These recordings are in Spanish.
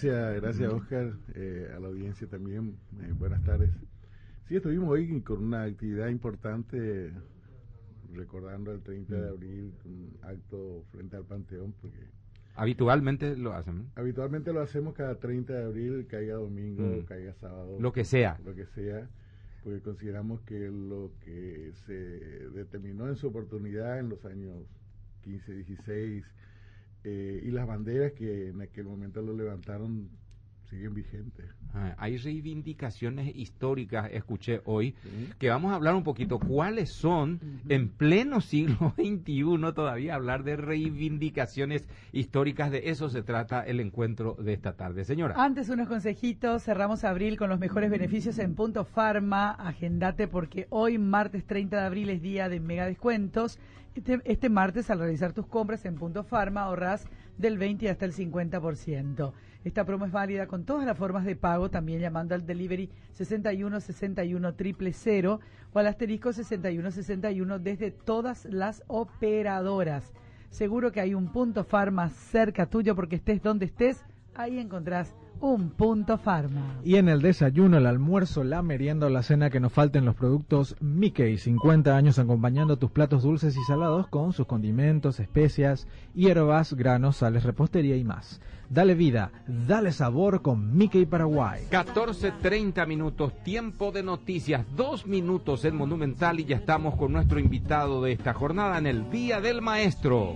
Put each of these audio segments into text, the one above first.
Gracias Oscar, a la audiencia también, buenas tardes. Sí, estuvimos hoy con una actividad importante, recordando el 30 de abril, un acto frente al Panteón, porque habitualmente lo hacen. Habitualmente lo hacemos cada 30 de abril, caiga domingo, caiga sábado. Lo que sea, porque consideramos que lo que se determinó en su oportunidad en los años 15, 16, y las banderas que en aquel momento lo levantaron siguen vigentes. Hay reivindicaciones históricas, escuché hoy, que vamos a hablar un poquito. ¿Cuáles son, en pleno siglo XXI, todavía hablar de reivindicaciones históricas? De eso se trata el encuentro de esta tarde. Señora. Antes unos consejitos, cerramos abril con los mejores beneficios en Punto Pharma. Agendate porque hoy, martes 30 de abril, es día de mega descuentos. Este martes, al realizar tus compras en Punto Pharma, ahorrás del 20 hasta el 50%. Esta promo es válida con todas las formas de pago, también llamando al delivery 61 61 000 o al asterisco 61 61 desde todas las operadoras. Seguro que hay un Punto Pharma cerca tuyo, porque estés donde estés, ahí encontrás un Punto Pharma. Y en el desayuno, el almuerzo, la merienda o la cena, que no falten los productos Mickey. 50 años acompañando tus platos dulces y salados con sus condimentos, especias, hierbas, granos, sales, repostería y más. Dale vida, dale sabor con Mickey Paraguay. 14:30 minutos, tiempo de noticias, 2 minutos en Monumental, y ya estamos con nuestro invitado de esta jornada en el Día del Maestro.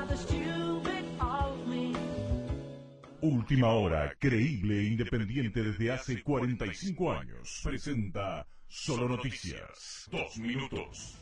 Última Hora, creíble e independiente desde hace 45 años. Presenta Solo Noticias. 2 minutos.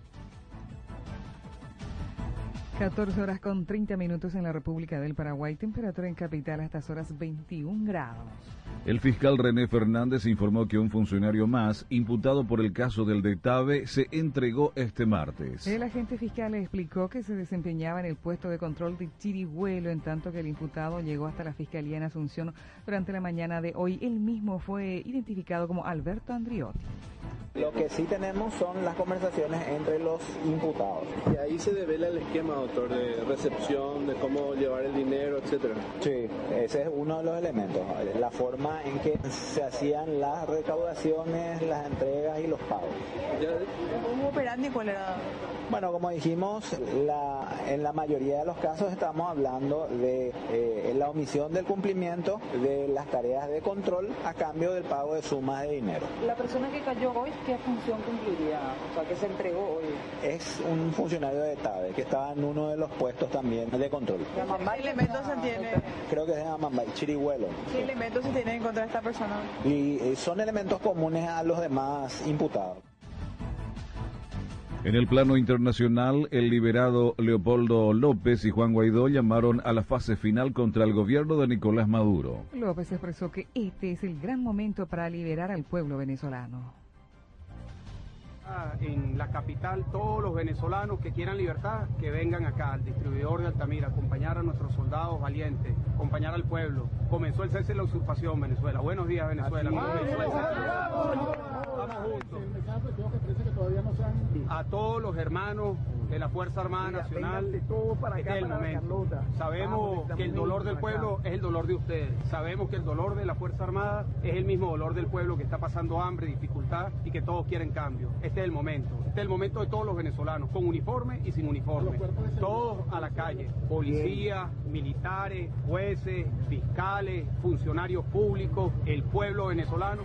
14 horas con 30 minutos en la República del Paraguay. Temperatura en capital a estas horas 21 grados. El fiscal René Fernández informó que un funcionario más, imputado por el caso del DETAVE, se entregó este martes. El agente fiscal explicó que se desempeñaba en el puesto de control de Chirihuelo, en tanto que el imputado llegó hasta la Fiscalía en Asunción durante la mañana de hoy. Él mismo fue identificado como Alberto Andriotti. Lo que sí tenemos son las conversaciones entre los imputados. Y ahí se devela el esquema, doctor, de recepción, de cómo llevar el dinero, etcétera. Sí, ese es uno de los elementos, la forma en que se hacían las recaudaciones, las entregas y los pagos. ¿Cómo operandi cuál era? Bueno, como dijimos, en la mayoría de los casos estamos hablando de la omisión del cumplimiento de las tareas de control a cambio del pago de sumas de dinero. La persona que cayó hoy, ¿qué función cumpliría? O sea, ¿qué se entregó hoy? Es un funcionario de TAVE que estaba en uno de los puestos también de control. ¿Qué elementos se tiene? Creo que se llama Chirihuelo. ¿Qué elementos se tienen en contra de esta persona? Y son elementos comunes a los demás imputados. En el plano internacional, el liberado Leopoldo López y Juan Guaidó llamaron a la fase final contra el gobierno de Nicolás Maduro. López expresó que este es el gran momento para liberar al pueblo venezolano. En la capital, todos los venezolanos que quieran libertad, que vengan acá al distribuidor de Altamira, acompañar a nuestros soldados valientes, acompañar al pueblo. Comenzó el cese de la usurpación, Venezuela. Buenos días, Venezuela. Vamos juntos. A todos los hermanos de la Fuerza Armada Nacional, este es el momento. Sabemos que el dolor del pueblo es el dolor de ustedes. Sabemos que el dolor de la Fuerza Armada es el mismo dolor del pueblo que está pasando hambre, dificultad y que todos quieren cambio. Este es el momento. Este es el momento de todos los venezolanos, con uniforme y sin uniforme. Todos a la calle. Policías, militares, jueces, fiscales, funcionarios públicos, el pueblo venezolano.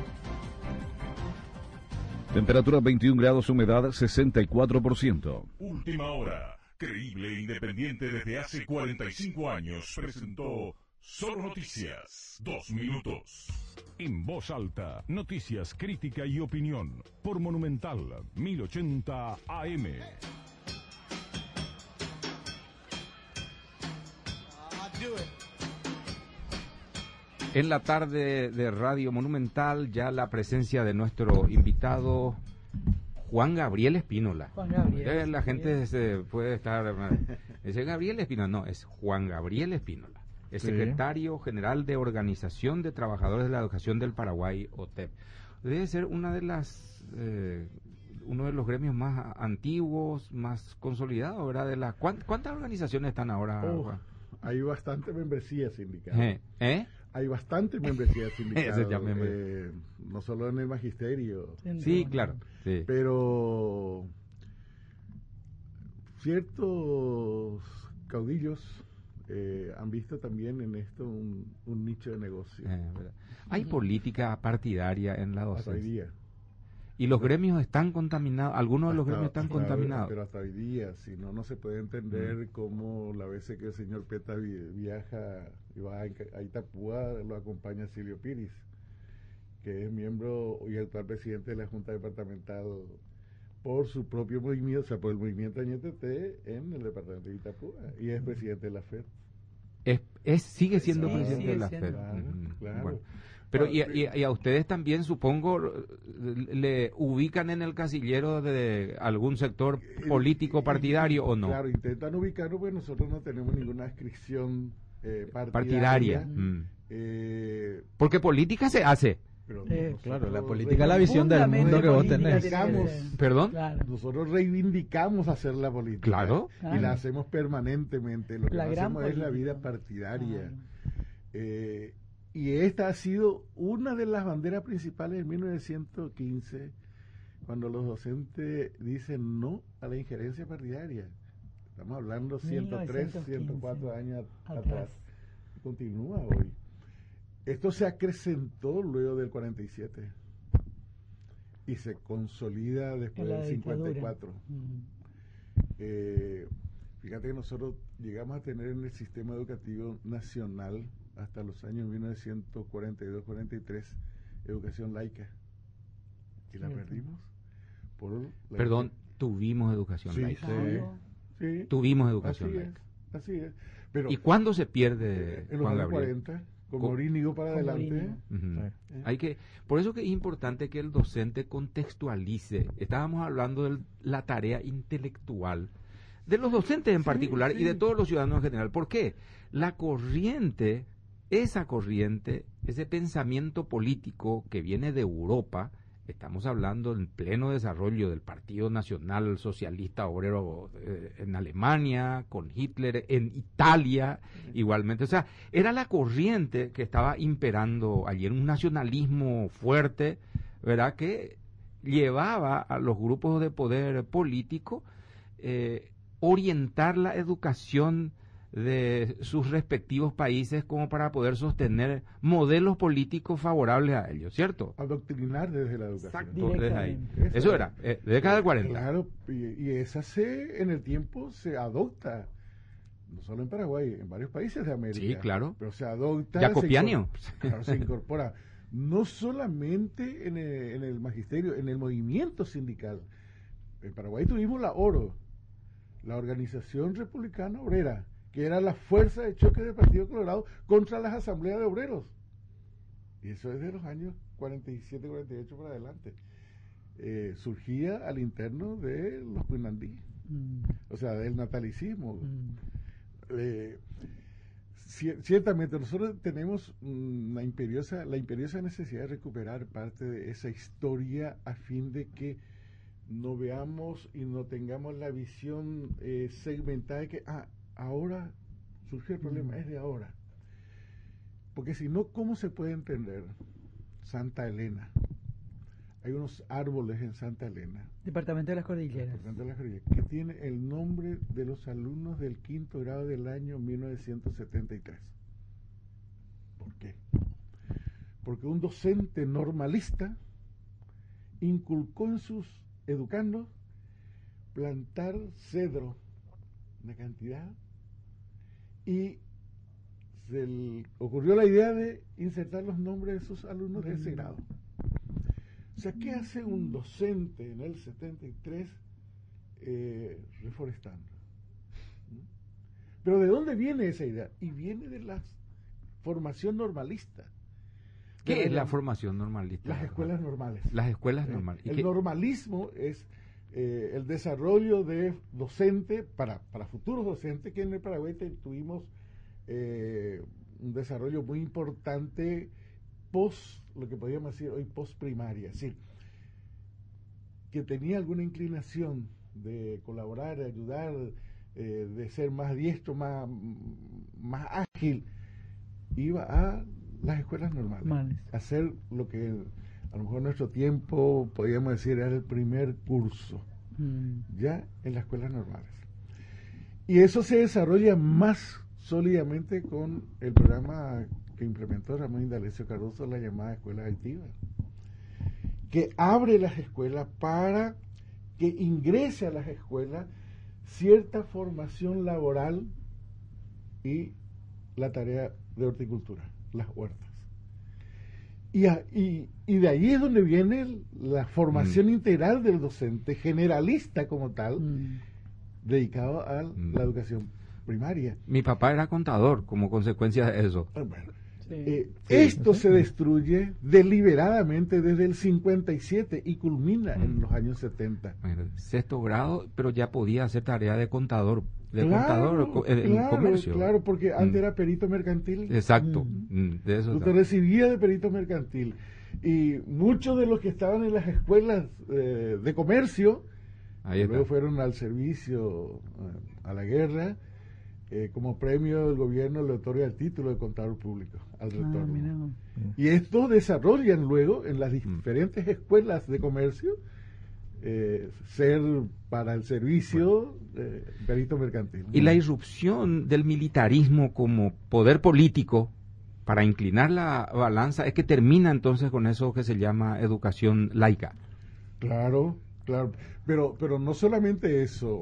Temperatura 21 grados, humedad 64%. Última Hora, creíble e independiente desde hace 45 años, presentó Solo Noticias. 2 minutos. En voz alta, noticias, crítica y opinión. Por Monumental 1080 AM. En la tarde de Radio Monumental, ya la presencia de nuestro invitado Juan Gabriel Espínola. Juan Gabriel. La gente se puede estar... Dice Gabriel Espínola, no, es Juan Gabriel Espínola. Es secretario general de Organización de Trabajadores de la Educación del Paraguay, OTEP. Debe ser una de las... uno de los gremios más antiguos, más consolidados, ¿verdad? ¿Cuántas organizaciones están ahora, Juan? Hay bastante membresía sindical. Hay bastante membresía sindical, Ese ya me- no solo en el magisterio, Sí, claro. Sí. pero ciertos caudillos han visto también en esto un nicho de negocio. ¿Verdad? Hay política partidaria en la Hasta hoy docencia. día. Y los gremios están contaminados, algunos de los gremios están contaminados. Pero hasta hoy día, si no, no se puede entender cómo la vez que el señor Peta viaja y va a Itapúa, lo acompaña Silvio Piris, que es miembro y actual presidente de la Junta Departamental por su propio movimiento, o sea, por el movimiento NTT en el departamento de Itapúa, y es presidente de la FED. Sigue siendo Sí, presidente sigue de la siendo. FED. Claro. Bueno. Pero y a ustedes también, supongo, le ubican en el casillero de algún sector político partidario o no. Claro, intentan ubicarlo, pues nosotros no tenemos ninguna adscripción partidaria. Porque política se hace. Pero claro, la política es la visión del mundo que vos tenés. ¿Perdón? Nosotros reivindicamos hacer la política. Claro. Y la hacemos permanentemente. Lo que La no gran hacemos es la política. vida partidaria. Y esta ha sido una de las banderas principales en 1915, cuando los docentes dicen no a la injerencia partidaria. Estamos hablando 103, 104 años atrás. Continúa hoy. Esto se acrecentó luego del 47 y se consolida después En la del dictadura. 54. Fíjate que nosotros llegamos a tener en el sistema educativo nacional hasta los años 1942-43 educación laica, y la perdimos por la Perdón, tuvimos educación Sí, laica. sí. Tuvimos educación Así laica. Así es. Pero ¿Y cuándo se pierde, en los Juan años Gabriel? 40, con Morínigo para adelante. Ujú. Por eso que es importante que el docente contextualice. Estábamos hablando de la tarea intelectual de los docentes en particular y de todos los ciudadanos en general. ¿Por qué? La corriente, ese pensamiento político que viene de Europa, estamos hablando en pleno desarrollo del Partido Nacional Socialista Obrero en Alemania, con Hitler, en Italia igualmente. O sea, era la corriente que estaba imperando allí, en un nacionalismo fuerte, ¿verdad?, que llevaba a los grupos de poder político orientar la educación de sus respectivos países como para poder sostener modelos políticos favorables a ellos, ¿cierto? Adoctrinar desde la educación. Exacto, desde ahí. Eso era, década del 40. Claro, y esa en el tiempo se adopta, no solo en Paraguay, en varios países de América. Sí, claro. Pero se adopta. Jacobiano. Se incorpora. No solamente en el magisterio, en el movimiento sindical. En Paraguay tuvimos la ORO, la Organización Republicana Obrera, que era la fuerza de choque del Partido Colorado contra las asambleas de obreros. Y eso es de los años 47, 48 para adelante. Surgía al interno de los Punandí, o sea, del natalicismo. Ciertamente nosotros tenemos la imperiosa necesidad de recuperar parte de esa historia a fin de que no veamos y no tengamos la visión segmentada de que ahora surgió el problema, es de ahora. Porque si no, ¿cómo se puede entender Santa Elena? Hay unos árboles en Santa Elena, Departamento de las Cordilleras, que tiene el nombre de los alumnos del 5º grado del año 1973. ¿Por qué? Porque un docente normalista inculcó en sus educandos plantar cedro, una cantidad, y se le ocurrió la idea de insertar los nombres de sus alumnos de ese grado. O sea, ¿qué hace un docente en el 73 reforestando? Pero ¿de dónde viene esa idea? Y viene de la formación normalista. ¿Qué es la formación normalista? Las escuelas normales. Las escuelas normales. El normalismo es el desarrollo de docente para futuros docentes, que en el Paraguay tuvimos un desarrollo muy importante lo que podríamos decir hoy post primaria, es decir, que tenía alguna inclinación de colaborar, de ayudar, de ser más diestro, más ágil, iba a las escuelas normales. Hacer lo que a lo mejor en nuestro tiempo podríamos decir era el primer curso, ya en las escuelas normales. Y eso se desarrolla más sólidamente con el programa que implementó Ramón Indalecio Caruso, la llamada Escuela Activa, que abre las escuelas para que ingrese a las escuelas cierta formación laboral y la tarea de horticultura, las huertas. Y de ahí es donde viene la formación integral del docente, generalista como tal, dedicado a la educación primaria. Mi papá era contador como consecuencia de eso. Esto se destruye deliberadamente desde el 57 y culmina en los años 70. Sexto grado, pero ya podía hacer tarea de contador, en comercio. Claro, porque antes era perito mercantil. Exacto. De eso te recibía de perito mercantil. Y muchos de los que estaban en las escuelas de comercio, luego fueron al servicio, a la guerra. Como premio del gobierno le otorga el título de contador público al retorno. Y esto desarrollan luego en las diferentes escuelas de comercio ser para el servicio perito mercantil. Y la irrupción del militarismo como poder político para inclinar la balanza es que termina entonces con eso que se llama educación laica. Claro, pero no solamente eso.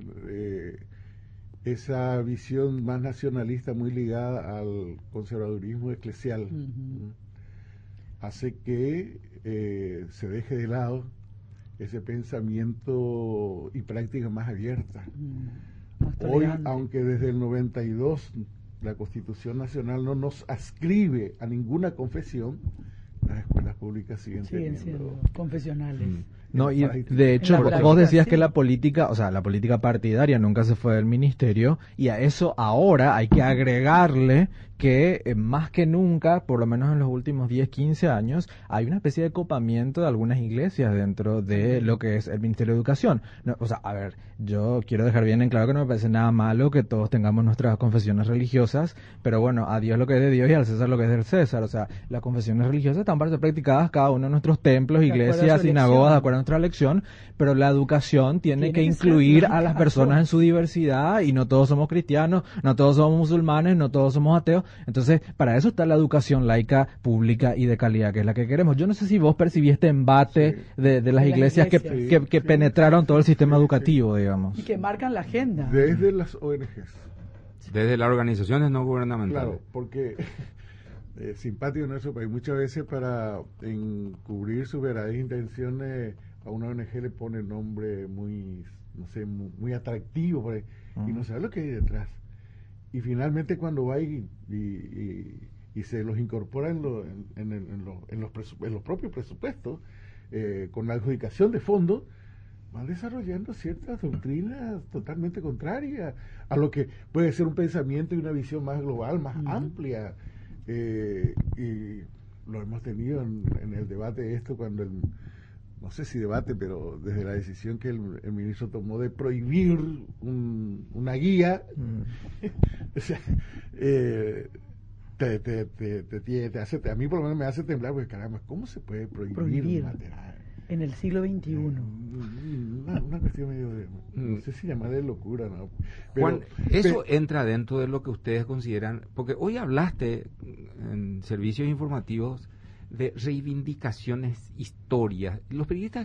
Esa visión más nacionalista muy ligada al conservadurismo eclesial hace que se deje de lado ese pensamiento y práctica más abierta. Hoy, aunque desde el 92 la Constitución Nacional no nos adscribe a ninguna confesión, las escuelas públicas siguen siendo confesionales. No, y de hecho vos decías que la política, o sea, la política partidaria nunca se fue del ministerio, y a eso ahora hay que agregarle que más que nunca, por lo menos en los últimos 10, 15 años, hay una especie de copamiento de algunas iglesias dentro de lo que es el Ministerio de Educación. No, o sea, a ver, yo quiero dejar bien en claro que no me parece nada malo que todos tengamos nuestras confesiones religiosas, pero bueno, a Dios lo que es de Dios y al César lo que es del César. O sea, las confesiones religiosas están para ser practicadas cada uno de nuestros templos, iglesias, sinagogas, de acuerdo a nuestra elección, pero la educación tiene que incluir a las personas en su diversidad, y no todos somos cristianos, no todos somos musulmanes, no todos somos ateos. Entonces, para eso está la educación laica, pública y de calidad, que es la que queremos. Yo no sé si vos percibí este embate de las iglesias que penetraron todo el sistema educativo, digamos. Y que marcan la agenda. Desde las ONGs. Desde las organizaciones no gubernamentales. Claro, porque simpático en nuestro país, muchas veces para encubrir sus verdaderas intenciones, a una ONG le pone nombre muy, no sé, muy atractivo, por ahí, y no sabe lo que hay detrás. Y finalmente cuando va y se los incorpora en los propios presupuestos, con la adjudicación de fondos, van desarrollando ciertas doctrinas totalmente contrarias a lo que puede ser un pensamiento y una visión más global, más amplia. Y lo hemos tenido en el debate de esto, cuando no sé si debate, pero desde la decisión que el ministro tomó de prohibir una guía, o sea, te hace, a mí por lo menos me hace temblar, porque caramba, ¿cómo se puede prohibir material? En el siglo XXI. Una cuestión medio de, no sé si llamar de locura, ¿no? Pero, Juan, eso entra dentro de lo que ustedes consideran, porque hoy hablaste en servicios informativos de reivindicaciones históricas. Los periodistas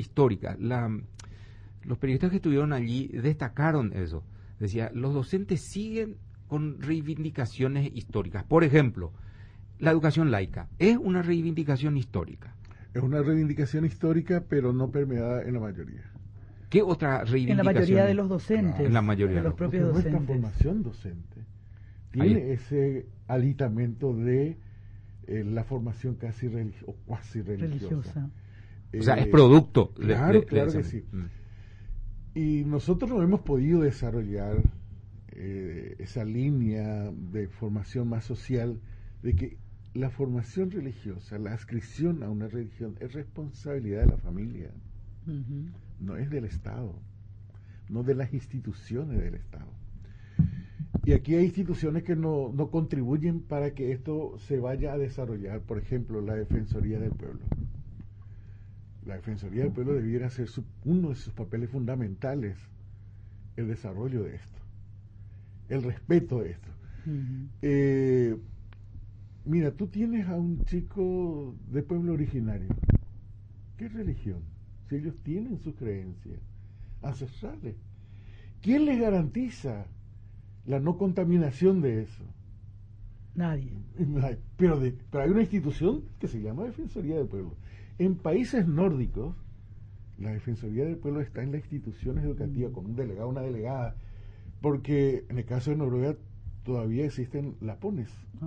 los periodistas que estuvieron allí destacaron eso. Decía, los docentes siguen con reivindicaciones históricas. Por ejemplo, la educación laica es una reivindicación histórica. Es una reivindicación histórica, pero no permeada en la mayoría. ¿Qué otra reivindicación? En la mayoría de los docentes. Claro, en la mayoría de los propios docentes. Nuestra formación docente tiene ese aditamento de la formación casi o cuasi religiosa. O sea, es producto. Claro que sí. Y nosotros no hemos podido desarrollar esa línea de formación más social, de que la formación religiosa, la adscripción a una religión, es responsabilidad de la familia, no es del Estado, no de las instituciones del Estado. Y aquí hay instituciones que no contribuyen para que esto se vaya a desarrollar. Por ejemplo, la Defensoría del Pueblo. La Defensoría del Pueblo debiera ser uno de sus papeles fundamentales, el desarrollo de esto, el respeto de esto. Uh-huh. Mira, tú tienes a un chico de pueblo originario. ¿Qué religión? Si ellos tienen sus creencias ancestrales, ¿quién les garantiza la no contaminación de eso? Nadie. Pero hay una institución que se llama Defensoría del Pueblo. En países nórdicos, la Defensoría del Pueblo está en las instituciones educativas con un delegado, una delegada, porque en el caso de Noruega todavía existen lapones.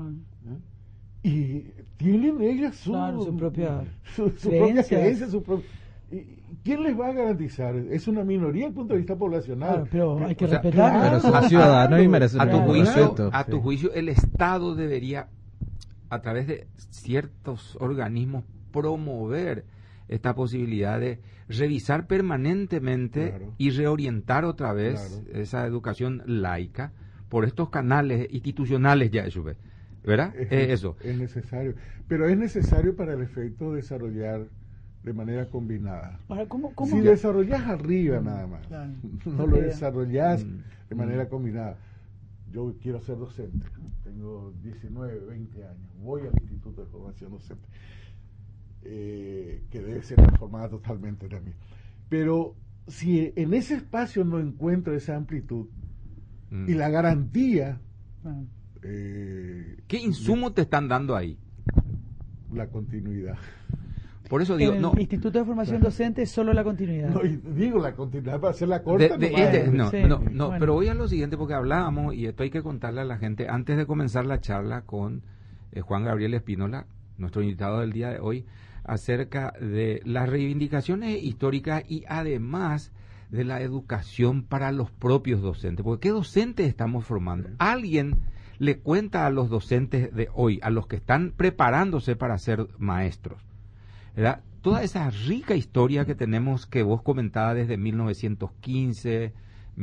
Y tienen ellas su propia creencia, ¿quién les va a garantizar? Es una minoría desde el punto de vista poblacional. Claro, pero hay que respetar. Pero son ciudadanos y merecen a tu juicio, el Estado debería, a través de ciertos organismos, promover esta posibilidad de revisar permanentemente y reorientar otra vez esa educación laica por estos canales institucionales ya, ¿verdad? Eso. Es necesario. Pero es necesario para el efecto desarrollar de manera combinada. Ahora, ¿cómo si desarrollás arriba nada más, no lo desarrollás de manera combinada. Yo quiero ser docente, tengo 19, 20 años, voy al Instituto de Formación Docente, que debe ser transformada totalmente también. Pero si en ese espacio no encuentro esa amplitud y la garantía... ¿qué insumo te están dando ahí? La continuidad. Por eso digo, el Instituto de Formación Docente es solo la continuidad. No, digo la continuidad para hacer la corta. Pero voy a lo siguiente, porque hablábamos, y esto hay que contarle a la gente, antes de comenzar la charla con Juan Gabriel Espínola, nuestro invitado del día de hoy, acerca de las reivindicaciones históricas y además de la educación para los propios docentes. Porque ¿qué docentes estamos formando? Alguien le cuenta a los docentes de hoy, a los que están preparándose para ser maestros, ¿verdad? Toda esa rica historia que tenemos, que vos comentabas desde 1915,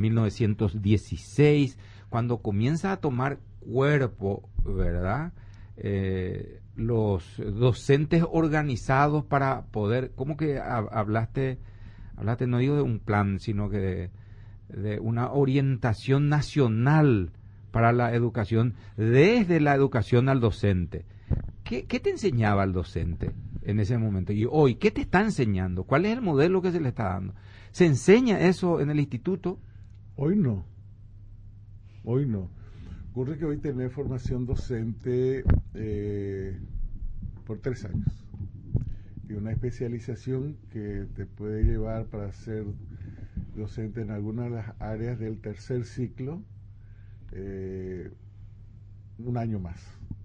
1916, cuando comienza a tomar cuerpo, ¿verdad? Los docentes organizados para poder, ¿cómo que hablaste, no digo de un plan, sino que de una orientación nacional para la educación, desde la educación al docente? ¿Qué te enseñaba el docente en ese momento? Y hoy, ¿qué te está enseñando? ¿Cuál es el modelo que se le está dando? ¿Se enseña eso en el instituto? Hoy no. Ocurre que hoy tenés formación docente por 3 años. Y una especialización que te puede llevar para ser docente en alguna de las áreas del tercer ciclo, 1 año más.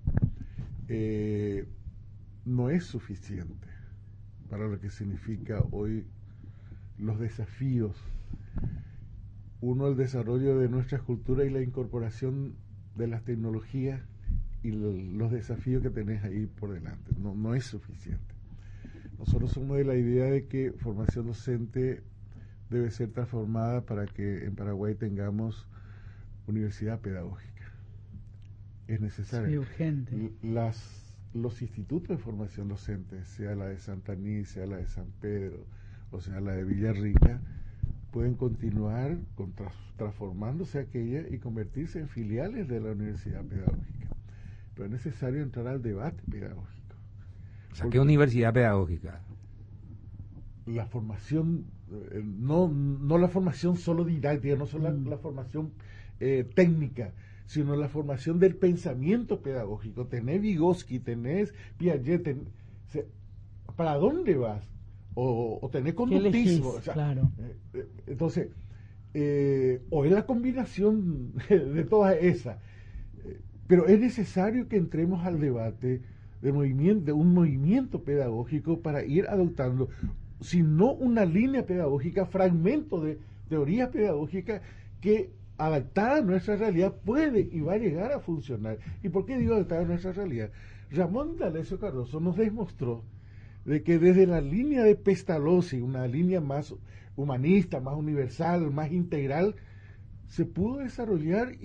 No es suficiente para lo que significa hoy los desafíos. Uno, el desarrollo de nuestras culturas y la incorporación de las tecnologías y los desafíos que tenés ahí por delante. No es suficiente. Nosotros somos de la idea de que formación docente debe ser transformada para que en Paraguay tengamos universidad pedagógica. Es necesario. Sí, urgente. Los institutos de formación docente, sea la de Santaní, sea la de San Pedro, o sea la de Villarrica, pueden continuar transformándose aquella y convertirse en filiales de la universidad pedagógica. Pero es necesario entrar al debate pedagógico. O sea, ¿qué universidad pedagógica? La formación, no la formación solo didáctica, no solo la formación técnica, sino la formación del pensamiento pedagógico. Tenés Vygotsky, tenés Piaget, ¿para dónde vas? O tenés conductismo. O sea, claro. Entonces, o es la combinación de todas esas. Pero es necesario que entremos al debate de un movimiento pedagógico para ir adoptando, si no una línea pedagógica, fragmento de teoría pedagógica que, adaptada a nuestra realidad, puede y va a llegar a funcionar. ¿Y por qué digo adaptada a nuestra realidad? Ramón D'Alessio Cardoso nos demostró de que desde la línea de Pestalozzi, una línea más humanista, más universal, más integral, se pudo desarrollar y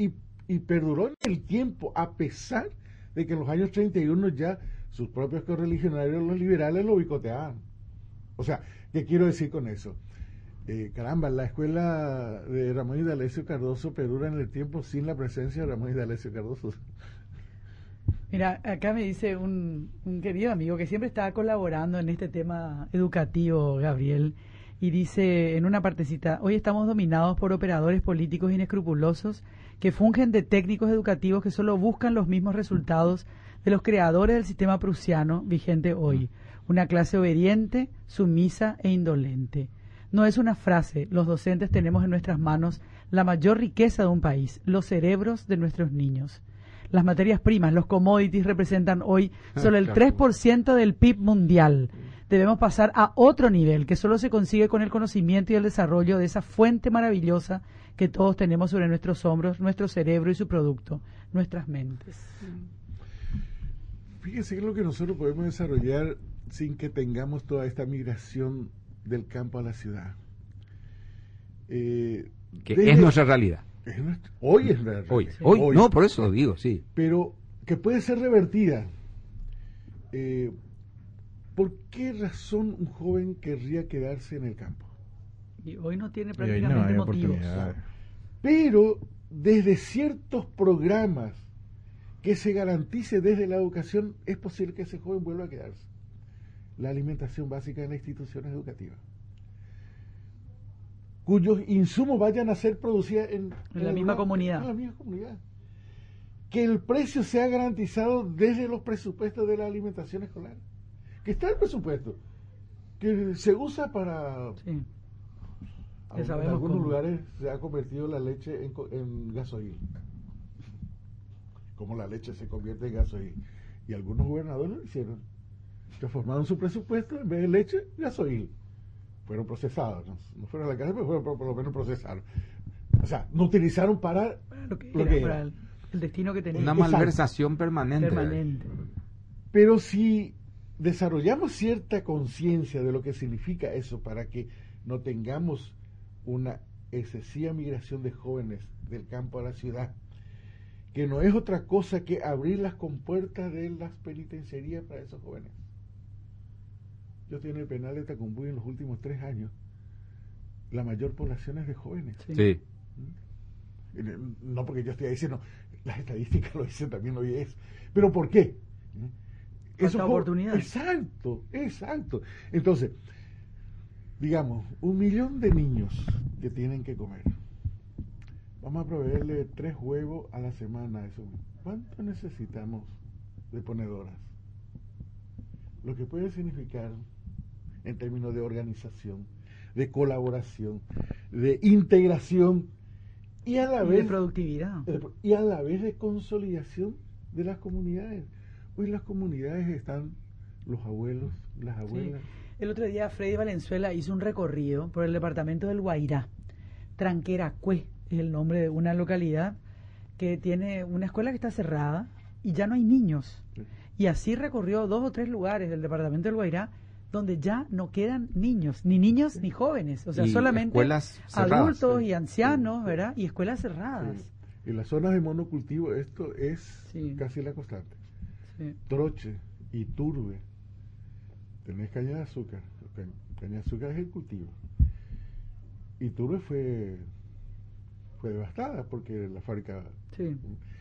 y perduró en el tiempo, a pesar de que en los años 31 ya sus propios correligionarios, los liberales, lo boicoteaban. O sea, ¿qué quiero decir con eso? Caramba, la escuela de Ramón y D'Alessio Cardoso perdura en el tiempo sin la presencia de Ramón y D'Alessio Cardoso. Mira, acá me dice un querido amigo que siempre está colaborando en este tema educativo, Gabriel, y dice en una partecita: hoy estamos dominados por operadores políticos inescrupulosos que fungen de técnicos educativos que solo buscan los mismos resultados de los creadores del sistema prusiano vigente hoy, una clase obediente, sumisa e indolente. No es una frase, los docentes tenemos en nuestras manos la mayor riqueza de un país, los cerebros de nuestros niños. Las materias primas, los commodities, representan hoy solo el 3% del PIB mundial. Debemos pasar a otro nivel, que solo se consigue con el conocimiento y el desarrollo de esa fuente maravillosa que todos tenemos sobre nuestros hombros, nuestro cerebro y su producto, nuestras mentes. Fíjense que es lo que nosotros podemos desarrollar sin que tengamos toda esta migración del campo a la ciudad. Que es nuestra realidad. Hoy es la realidad. Hoy, no, por eso lo digo, sí. Pero que puede ser revertida. ¿Por qué razón un joven querría quedarse en el campo? Y hoy no tiene prácticamente motivos. Pero desde ciertos programas que se garantice desde la educación, es posible que ese joven vuelva a quedarse. La alimentación básica en las instituciones educativas, cuyos insumos vayan a ser producidos en la misma comunidad. En la misma comunidad. Que el precio sea garantizado desde los presupuestos de la alimentación escolar. Que está el presupuesto, que se usa para... Sí. En algunos lugares se ha convertido la leche en gasoil. Como la leche se convierte en gasoil. Y algunos gobernadores lo hicieron. Transformaron su presupuesto, en vez de leche, gasoil. Fueron procesados, no fueron a la cárcel, pero fueron por lo menos procesados. O sea, no utilizaron para lo que era. El destino que tenía. Una malversación permanente. Pero si desarrollamos cierta conciencia de lo que significa eso, para que no tengamos una excesiva migración de jóvenes del campo a la ciudad, que no es otra cosa que abrir las compuertas de las penitenciarías para esos jóvenes. Yo estoy en el penal de Tacumbuy en los últimos 3 años. La mayor población es de jóvenes. Sí. No porque yo estoy diciendo, las estadísticas lo dicen, también lo es. ¿Pero por qué? Esa oportunidad. Exacto. Entonces, digamos, 1 millón de niños que tienen que comer. Vamos a proveerle 3 huevos a la semana a eso. ¿Cuánto necesitamos de ponedoras? Lo que puede significar en términos de organización, de colaboración, de integración y a la vez de productividad y a la vez de consolidación de las comunidades. Hoy las comunidades están los abuelos, las abuelas. Sí. El otro día Freddy Valenzuela hizo un recorrido por el departamento del Guairá. Tranqueracue es el nombre de una localidad que tiene una escuela que está cerrada y ya no hay niños. Sí. Y así recorrió 2 o 3 lugares del departamento del Guairá donde ya no quedan niños ni jóvenes, o sea, solamente adultos y ancianos, ¿verdad? Y escuelas cerradas. Sí. En las zonas de monocultivo esto es casi la constante. Sí. Troche, Iturbe, tenés caña de azúcar. Caña de azúcar es el cultivo. Iturbe fue devastada porque la fábrica... Sí.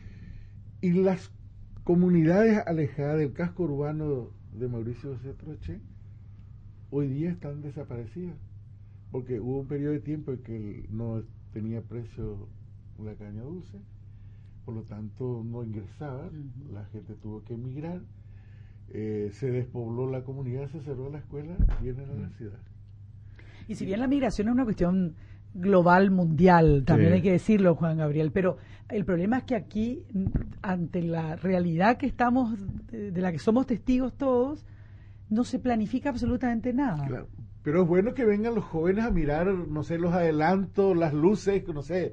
Y las comunidades alejadas del casco urbano de Mauricio José Troche hoy día están desaparecidas porque hubo un periodo de tiempo en que no tenía precio la caña dulce, por lo tanto no ingresaba, la gente tuvo que emigrar, se despobló la comunidad, se cerró la escuela, vienen a la ciudad. Y si bien la migración es una cuestión global, mundial, también hay que decirlo, Juan Gabriel, pero el problema es que aquí, ante la realidad que estamos, de la que somos testigos todos, no se planifica absolutamente nada. Claro. Pero es bueno que vengan los jóvenes a mirar, no sé, los adelantos, las luces, no sé,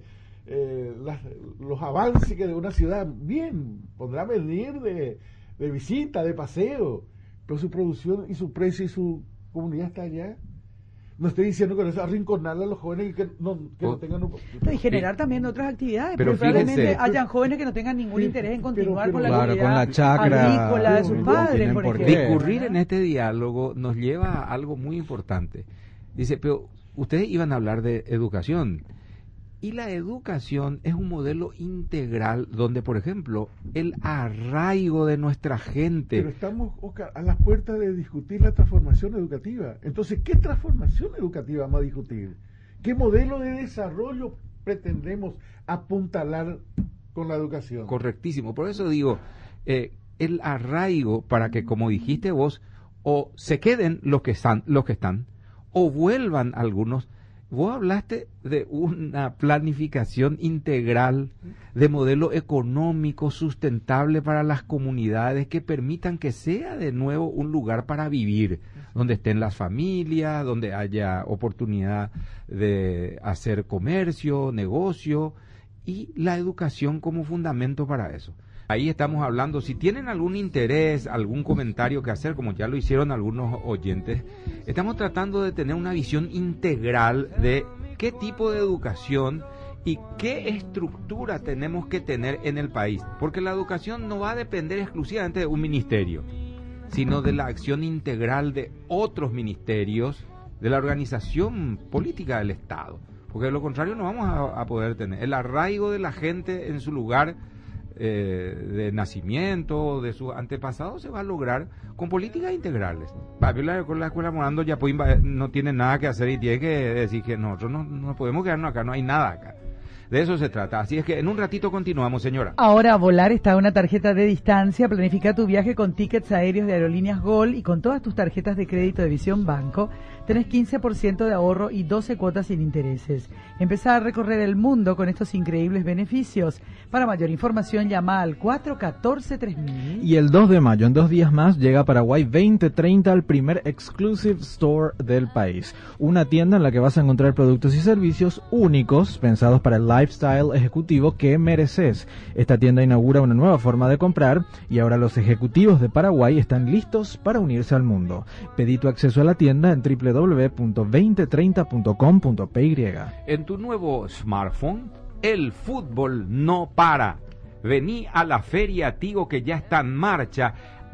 los avances de una ciudad. Bien, podrá venir de visita, de paseo, pero su producción y su precio y su comunidad está allá. No estoy diciendo con eso arrinconar a los jóvenes y que no tengan un... Y generar también otras actividades, pero porque probablemente hayan jóvenes que no tengan ningún interés en continuar con la actividad con la chacra agrícola de sus padres, por ejemplo. Discurrir en este diálogo nos lleva a algo muy importante. Dice, pero ustedes iban a hablar de educación. Y la educación es un modelo integral donde, por ejemplo, el arraigo de nuestra gente... Pero estamos, Oscar, a las puertas de discutir la transformación educativa. Entonces, ¿qué transformación educativa vamos a discutir? ¿Qué modelo de desarrollo pretendemos apuntalar con la educación? Correctísimo. Por eso digo, el arraigo para que, como dijiste vos, o se queden los que están, o vuelvan algunos. Vos hablaste de una planificación integral de modelo económico sustentable para las comunidades que permitan que sea de nuevo un lugar para vivir, donde estén las familias, donde haya oportunidad de hacer comercio, negocio y la educación como fundamento para eso. Ahí estamos hablando, si tienen algún interés, algún comentario que hacer, como ya lo hicieron algunos oyentes, estamos tratando de tener una visión integral de qué tipo de educación y qué estructura tenemos que tener en el país, porque la educación no va a depender exclusivamente de un ministerio, sino de la acción integral de otros ministerios, de la organización política del Estado, porque de lo contrario no vamos a poder tener el arraigo de la gente en su lugar de nacimiento, de sus antepasados, se va a lograr con políticas integrales. Con la escuela Morando ya no tiene nada que hacer y tiene que decir que nosotros no podemos quedarnos acá, no hay nada acá. De eso se trata. Así es que en un ratito continuamos, señora. Ahora Volar está una tarjeta de distancia. Planifica tu viaje con tickets aéreos de Aerolíneas Gol y con todas tus tarjetas de crédito de Visión Banco. Tenés 15% de ahorro y 12 cuotas sin intereses. Empezá a recorrer el mundo con estos increíbles beneficios. Para mayor información, llama al 414-3000. Y el 2 de mayo, en 2 días más, llega a Paraguay 2030 el primer Exclusive Store del país. Una tienda en la que vas a encontrar productos y servicios únicos, pensados para el lifestyle ejecutivo que mereces. Esta tienda inaugura una nueva forma de comprar y ahora los ejecutivos de Paraguay están listos para unirse al mundo. Pedí tu acceso a la tienda en www.2030.com.py. En tu nuevo smartphone, el fútbol no para. Vení a la Feria Tigo, que ya está en marcha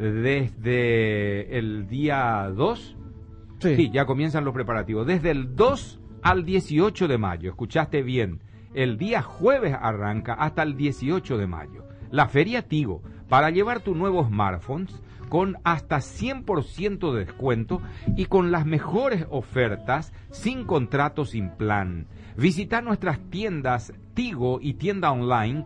desde el día 2. Sí, ya comienzan los preparativos. Desde el 2 al 18 de mayo. Escuchaste bien. El día jueves arranca hasta el 18 de mayo. La Feria Tigo, para llevar tu nuevo smartphone con hasta 100% de descuento y con las mejores ofertas, sin contrato, sin plan. Visita nuestras tiendas Tigo y tienda online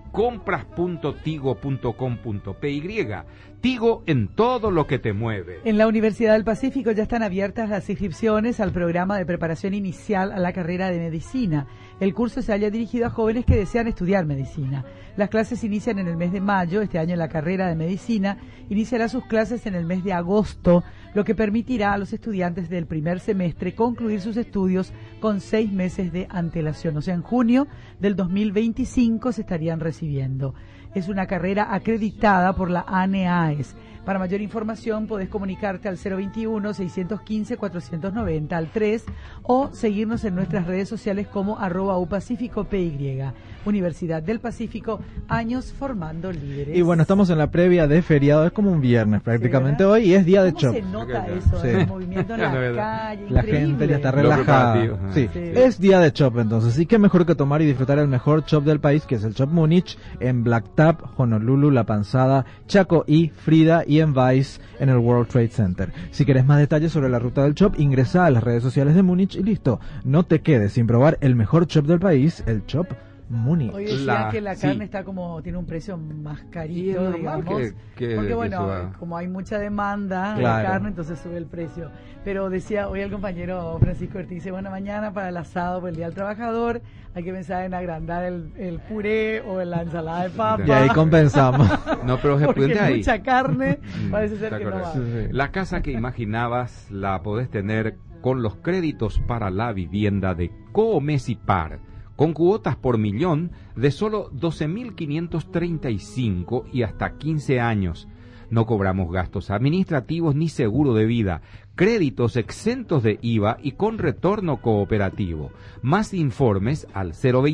compras.tigo.com.py. Tigo en todo lo que te mueve. En la Universidad del Pacífico ya están abiertas las inscripciones al programa de preparación inicial a la carrera de medicina. El curso se halla dirigido a jóvenes que desean estudiar medicina. Las clases inician en el mes de mayo. Este año la carrera de medicina iniciará sus clases en el mes de agosto, lo que permitirá a los estudiantes del primer semestre concluir sus estudios con 6 meses de antelación. O sea, en junio del 2025 se estarían recibiendo. Es una carrera acreditada por la ANEAES. Para mayor información podés comunicarte al 021-615-490 al 3 o seguirnos en nuestras redes sociales como @upacíficopy. Universidad del Pacífico, años formando líderes. Y bueno, estamos en la previa de feriado, es como un viernes prácticamente hoy y es día de shop. Se nota eso, el movimiento en la calle, la gente ya está relajada. Sí. Es día de shop entonces, y qué mejor que tomar y disfrutar el mejor shop del país, que es el Shop Múnich, en Black Tap, Honolulu, La Panzada, Chaco y Frida, y en Vice en el World Trade Center. Si querés más detalles sobre la ruta del shop, ingresa a las redes sociales de Múnich y listo. No te quedes sin probar el mejor shop del país, el Shop Múnich. Hoy decía que la carne está como, tiene un precio más carito, digamos, porque bueno, como hay mucha demanda de carne, entonces sube el precio. Pero decía hoy el compañero Francisco Ortiz, dice, bueno, mañana para el asado, por el Día del Trabajador, hay que pensar en agrandar el puré o en la ensalada de papa. Y ahí compensamos. No, pero se puede ahí. Mucha carne, parece ser que no va. La casa que imaginabas la podés tener con los créditos para la vivienda de Comesipar, con cuotas por millón de solo 12.535 y hasta 15 años. No cobramos gastos administrativos ni seguro de vida. Créditos exentos de IVA y con retorno cooperativo. Más informes al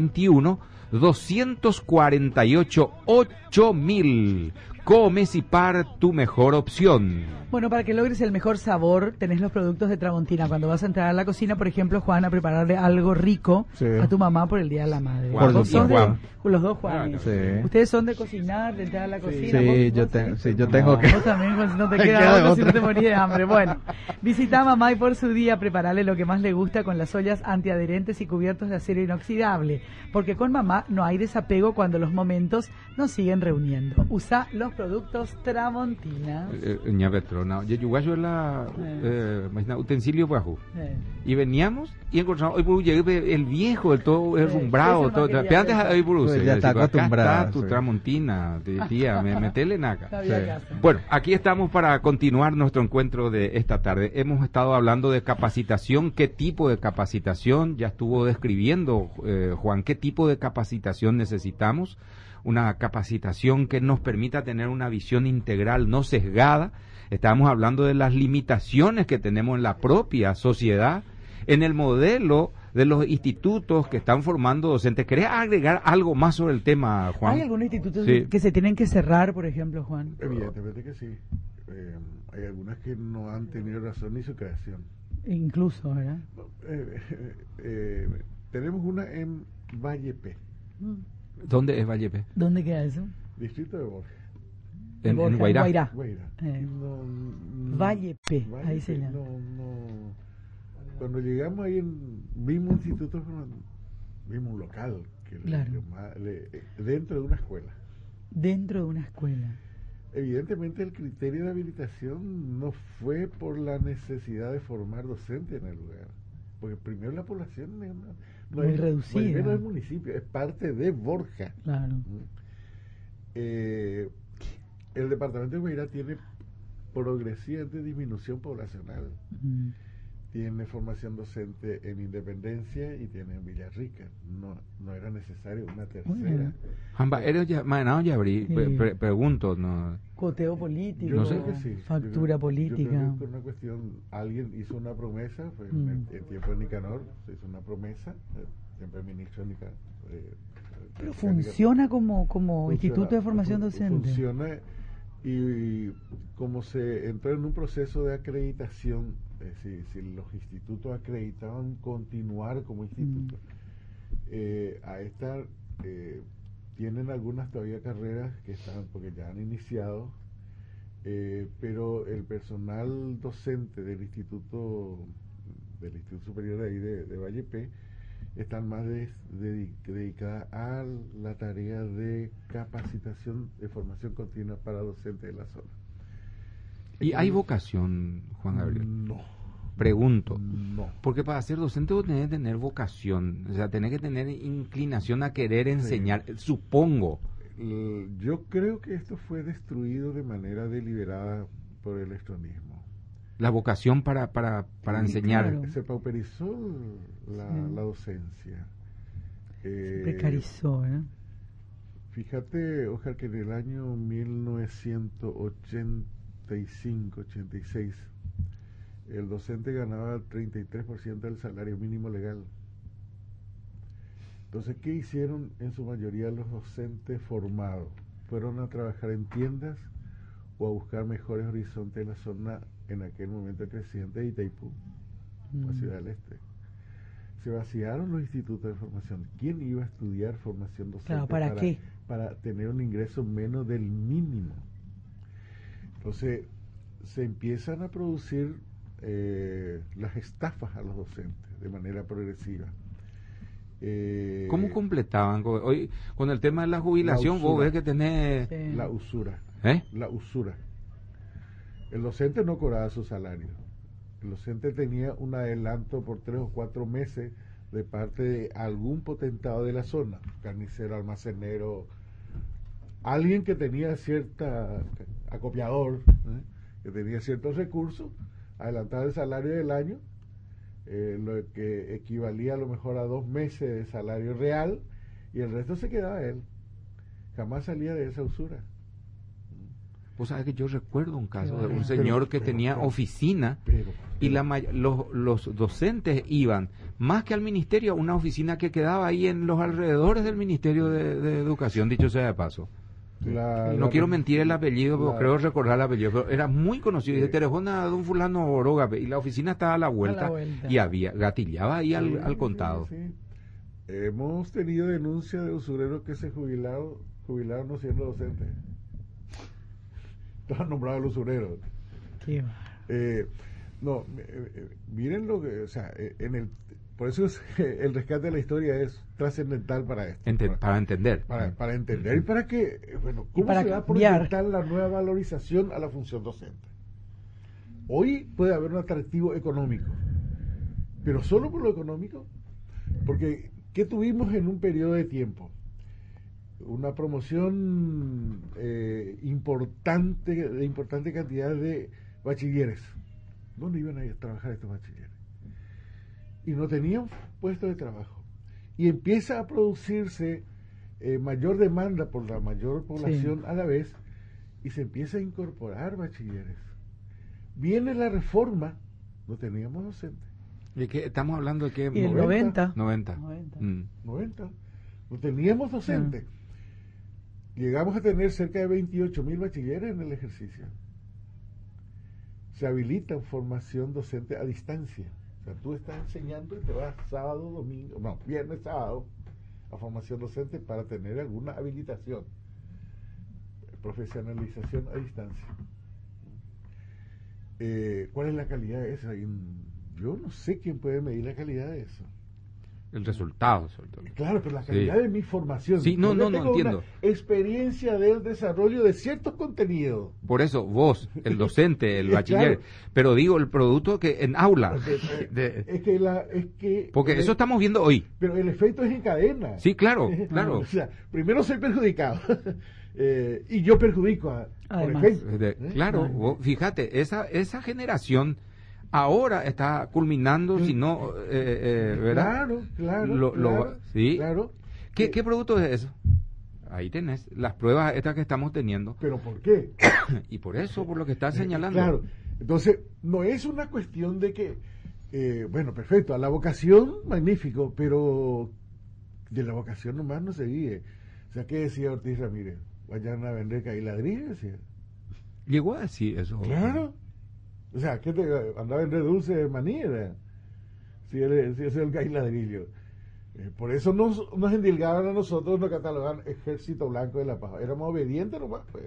021-248-8000. Comes y Par, tu mejor opción. Bueno, para que logres el mejor sabor, tenés los productos de Tramontina. Cuando vas a entrar a la cocina, por ejemplo, Juan, a prepararle algo rico a tu mamá por el Día de la Madre. Juan, ¿Vos sos Juan. los dos Juanes. Sí. ¿Ustedes son de cocinar, de entrar a la cocina? Sí, yo tengo que... Vos también, Juan, si no te queda otra, si no te morís de hambre. Bueno, visita a mamá y por su día prepararle lo que más le gusta con las ollas antiadherentes y cubiertos de acero inoxidable. Porque con mamá no hay desapego cuando los momentos nos siguen reuniendo. Usa los productos Tramontina. Ña Petrona, yo la utensilio bajo. Y veníamos y encontramos, hoy llegué el viejo, el todo herrumbrado, todo. Antes hoy pues ya está acostumbrado. Acá está tu Tramontina, tía, metele naca. Bueno, aquí estamos para continuar nuestro encuentro de esta tarde. Hemos estado hablando de capacitación, qué tipo de capacitación, ya estuvo describiendo Juan, qué tipo de capacitación necesitamos. Una capacitación que nos permita tener una visión integral, no sesgada. Estábamos hablando de las limitaciones que tenemos en la propia sociedad, en el modelo de los institutos que están formando docentes. ¿Querés agregar algo más sobre el tema, Juan? ¿Hay algunos institutos que se tienen que cerrar, por ejemplo, Juan? Evidentemente que sí. Hay algunas que no han tenido razón ni su creación. Incluso, ¿verdad? Tenemos una en Vallepé. ¿Dónde es Vallepé? ¿Dónde queda eso? Distrito de Borja. En Guairá. Vallepé, ahí se llama. Cuando llegamos ahí vimos un instituto, vimos un local que dentro de una escuela. Dentro de una escuela. Evidentemente el criterio de habilitación no fue por la necesidad de formar docentes en el lugar, porque primero la población no muy reducida. No es municipio, es parte de Borja. Claro. El departamento de Guairá tiene progresivamente disminución poblacional. Tiene formación docente en Independencia y tiene en Villarrica. No era necesario una tercera. Pregunto, ¿no? Coteo político, yo sé que sí. Factura política. Yo creo que una cuestión, alguien hizo una promesa, fue en tiempo de Nicanor, se hizo una promesa, siempre el ministro Nicanor. Pero funciona como instituto de formación docente. Funciona y como se entró en un proceso de acreditación, si los institutos acreditaban continuar como instituto, tienen algunas todavía carreras que están, porque ya han iniciado, pero el personal docente del Instituto Superior de ahí de Vallepé están más dedicadas a la tarea de capacitación, de formación continua para docentes de la zona. ¿Y hay vocación, Juan Gabriel? No. Pregunto. No. Porque para ser docente vos tenés que tener vocación, o sea, tenés que tener inclinación a querer enseñar, supongo. Yo creo que esto fue destruido de manera deliberada por el estronismo. La vocación para enseñar. Claro. Se pauperizó la docencia. Se precarizó, ¿eh? Fíjate, Oscar, que en el año 1985-86 el docente ganaba el 33% del salario mínimo legal. Entonces, ¿qué hicieron en su mayoría los docentes formados? Fueron a trabajar en tiendas o a buscar mejores horizontes en la zona, en aquel momento creciente de Itaipú, la ciudad del este. Se vaciaron los institutos de formación. ¿Quién iba a estudiar formación docente? Claro, ¿para qué? Para tener un ingreso menos del mínimo. Entonces, se empiezan a producir las estafas a los docentes de manera progresiva. ¿Cómo completaban? Hoy, con el tema de la jubilación, vos ves que tenés... La usura. La usura. El docente no cobraba su salario. El docente tenía un adelanto por 3 o 4 meses de parte de algún potentado de la zona, carnicero, almacenero, alguien que tenía acopiador, que tenía ciertos recursos, adelantaba el salario del año, lo que equivalía a lo mejor a 2 meses de salario real, y el resto se quedaba él. Jamás salía de esa usura. Vos sabés que yo recuerdo un caso de un señor que tenía oficina y los docentes iban más que al ministerio a una oficina que quedaba ahí en los alrededores del Ministerio de Educación, dicho sea de paso. No quiero mentir el apellido, pero creo recordar el apellido, pero era muy conocido. Dice Terejona de un fulano Oroga, y la oficina estaba a la vuelta. Y gatillaba ahí al contado. Sí. Hemos tenido denuncias de usureros que se jubilaron no siendo docentes. Estaban nombrados los usureros. Miren lo que, o sea, por eso el rescate de la historia es trascendental para esto. Para entender. Para entender y para que, ¿cómo se va a proyectar la nueva valorización a la función docente? Hoy puede haber un atractivo económico, pero solo por lo económico, porque ¿qué tuvimos en un periodo de tiempo? Una promoción de importante cantidad de bachilleres. ¿Dónde iban a ir a trabajar estos bachilleres? Y no tenían puesto de trabajo. Y empieza a producirse mayor demanda por la mayor población a la vez, y se empieza a incorporar bachilleres. Viene la reforma, no teníamos docentes. ¿Y qué estamos hablando de qué? ¿Y el 90? 90. 90. No teníamos docentes. Llegamos a tener cerca de 28.000 bachilleres en el ejercicio. Se habilita formación docente a distancia. O sea, tú estás enseñando y te vas viernes, sábado, a formación docente para tener alguna habilitación. Profesionalización a distancia. ¿Cuál es la calidad de eso? Yo no sé quién puede medir la calidad de eso. El resultado, sobre todo. Claro, pero la calidad de mi formación. Sí, no entiendo. Experiencia del desarrollo de ciertos contenidos. Por eso, vos, el docente, el bachiller, claro. Pero digo, el producto que en aula. Porque eso estamos viendo hoy. Pero el efecto es en cadena. Sí, claro, claro. O sea, primero soy perjudicado. Y yo perjudico por efecto. Claro, vos, fíjate, esa generación ahora está culminando, si no, ¿verdad? Claro. ¿Sí? Claro. ¿Qué producto es eso? Ahí tenés las pruebas estas que estamos teniendo. ¿Pero por qué? Y por eso, por lo que estás señalando. Claro. Entonces, no es una cuestión de que, perfecto, a la vocación, magnífico, pero de la vocación nomás no se vive. O sea, ¿qué decía Ortiz Ramírez? Vayan a vender ladrillos, decía. Llegó a decir eso. Claro. O sea, ¿qué te andaba a vender dulce de maní? Si es el ladrillo. Por eso nos endilgaban a nosotros, nos catalogaban Ejército Blanco de la Paz. Éramos obedientes nomás, pues.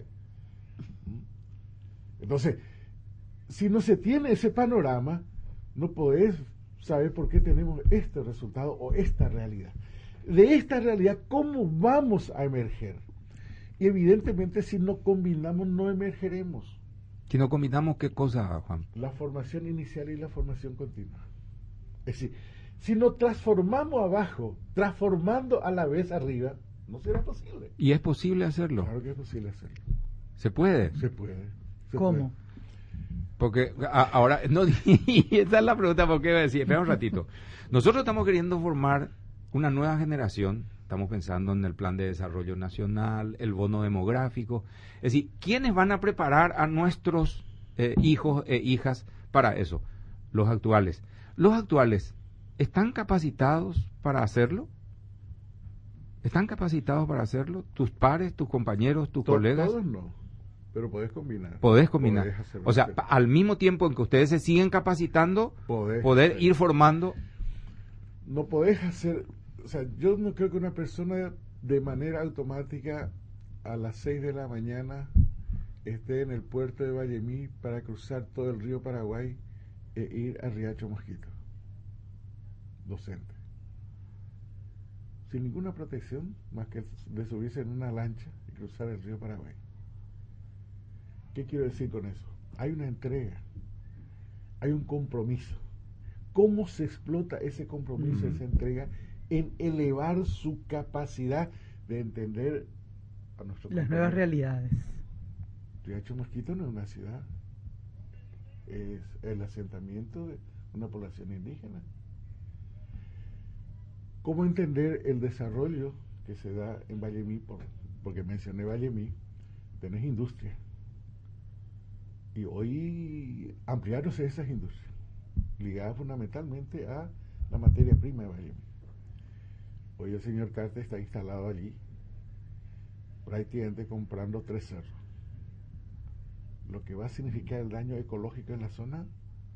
Entonces, si no se tiene ese panorama, no podés saber por qué tenemos este resultado o esta realidad. De esta realidad, ¿cómo vamos a emerger? Y evidentemente, si no combinamos, no emergeremos. Si no combinamos, ¿qué cosa, Juan? La formación inicial y la formación continua. Es decir, si no transformamos abajo, transformando a la vez arriba, no será posible. ¿Y es posible hacerlo? Claro que es posible hacerlo. ¿Se puede? Se puede. ¿Cómo? Porque ahora, esa es la pregunta, porque iba a decir, espera un ratito. Nosotros estamos queriendo formar una nueva generación. Estamos pensando en el Plan de Desarrollo Nacional, el bono demográfico. Es decir, ¿quiénes van a preparar a nuestros hijos e hijas para eso? Los actuales. ¿Los actuales están capacitados para hacerlo? ¿Están capacitados para hacerlo? ¿Tus pares, tus compañeros, tus colegas? Todos no, pero podés combinar. Podés combinar. O sea, al mismo tiempo en que ustedes se siguen capacitando, poder ir formando. No podés hacer... O sea, yo no creo que una persona de manera automática a las 6 de la mañana esté en el puerto de Vallemí para cruzar todo el río Paraguay e ir a Riacho Mosquito. Docente. Sin ninguna protección más que de subirse en una lancha y cruzar el río Paraguay. ¿Qué quiero decir con eso? Hay una entrega, hay un compromiso. ¿Cómo se explota ese compromiso, esa entrega? En elevar su capacidad de entender a nuestro las nuevas realidades. Riacho Mosquito no es una ciudad, es el asentamiento de una población indígena. ¿Cómo entender el desarrollo que se da en Vallemí? Porque mencioné Vallemí, tenés industria, Y hoy ampliándose esas industrias, ligadas fundamentalmente a la materia prima de Bahía. Hoy el señor Carter está instalado allí, prácticamente comprando 3 cerros. Lo que va a significar el daño ecológico en la zona.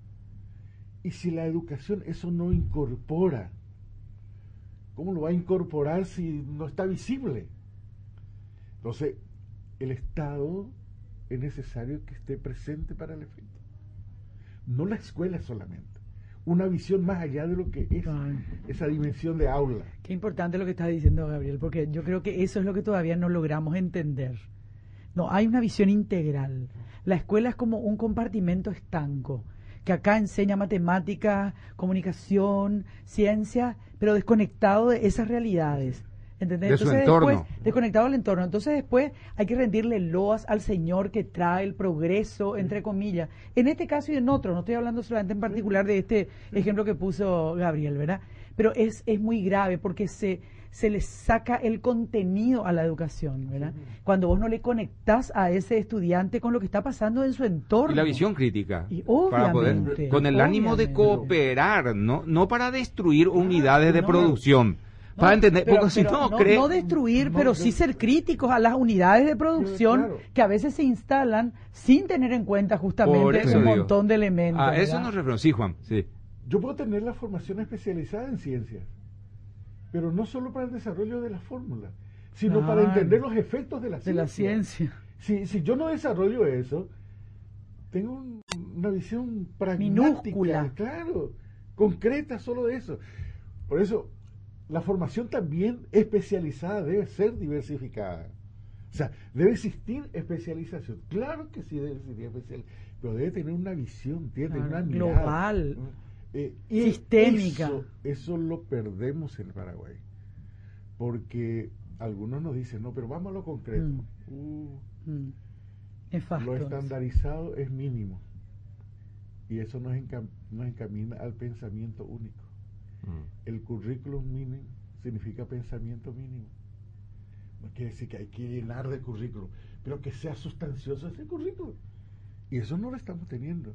Y si la educación eso no incorpora, ¿cómo lo va a incorporar si no está visible? Entonces, el Estado es necesario que esté presente para el efecto. No la escuela solamente. Una visión más allá de lo que es esa dimensión de aula. Qué importante lo que estás diciendo, Gabriel, porque yo creo que eso es lo que todavía no logramos entender. No, hay una visión integral. La escuela es como un compartimento estanco, que acá enseña matemática, comunicación, ciencia, pero desconectado de esas realidades. ¿Entendés? De su Entonces, entorno. después, desconectado del entorno. Entonces después hay que rendirle loas al Señor que trae el progreso, entre comillas. En este caso y en otro, no estoy hablando solamente en particular de este ejemplo que puso Gabriel, ¿verdad? Pero es muy grave porque se le saca el contenido a la educación, ¿verdad? Cuando vos no le conectás a ese estudiante con lo que está pasando en su entorno. Y la visión crítica. Y para poder, con el ánimo de cooperar, no para destruir unidades de producción. Para entender, porque si no, no destruir, pero sí ser críticos a las unidades de producción que a veces se instalan sin tener en cuenta justamente un montón de elementos. A eso nos referimos. Sí, Juan, sí. Yo puedo tener la formación especializada en ciencias, pero no solo para el desarrollo de la fórmula, sino para entender los efectos de la ciencia. De la ciencia. Si yo no desarrollo eso, tengo una visión pragmática, minúscula, claro, concreta solo de eso. Por eso, la formación también especializada debe ser diversificada. O sea, debe existir especialización. Claro que sí debe existir especialización, pero debe tener una visión, tiene una mirada global, sistémica. Eso lo perdemos en Paraguay. Porque algunos nos dicen, no, pero vamos a lo concreto. Lo estandarizado es mínimo. Y eso nos encamina al pensamiento único. El currículum mínimo significa pensamiento mínimo. No quiere decir que hay que llenar de currículum, pero que sea sustancioso ese currículum. Y eso no lo estamos teniendo.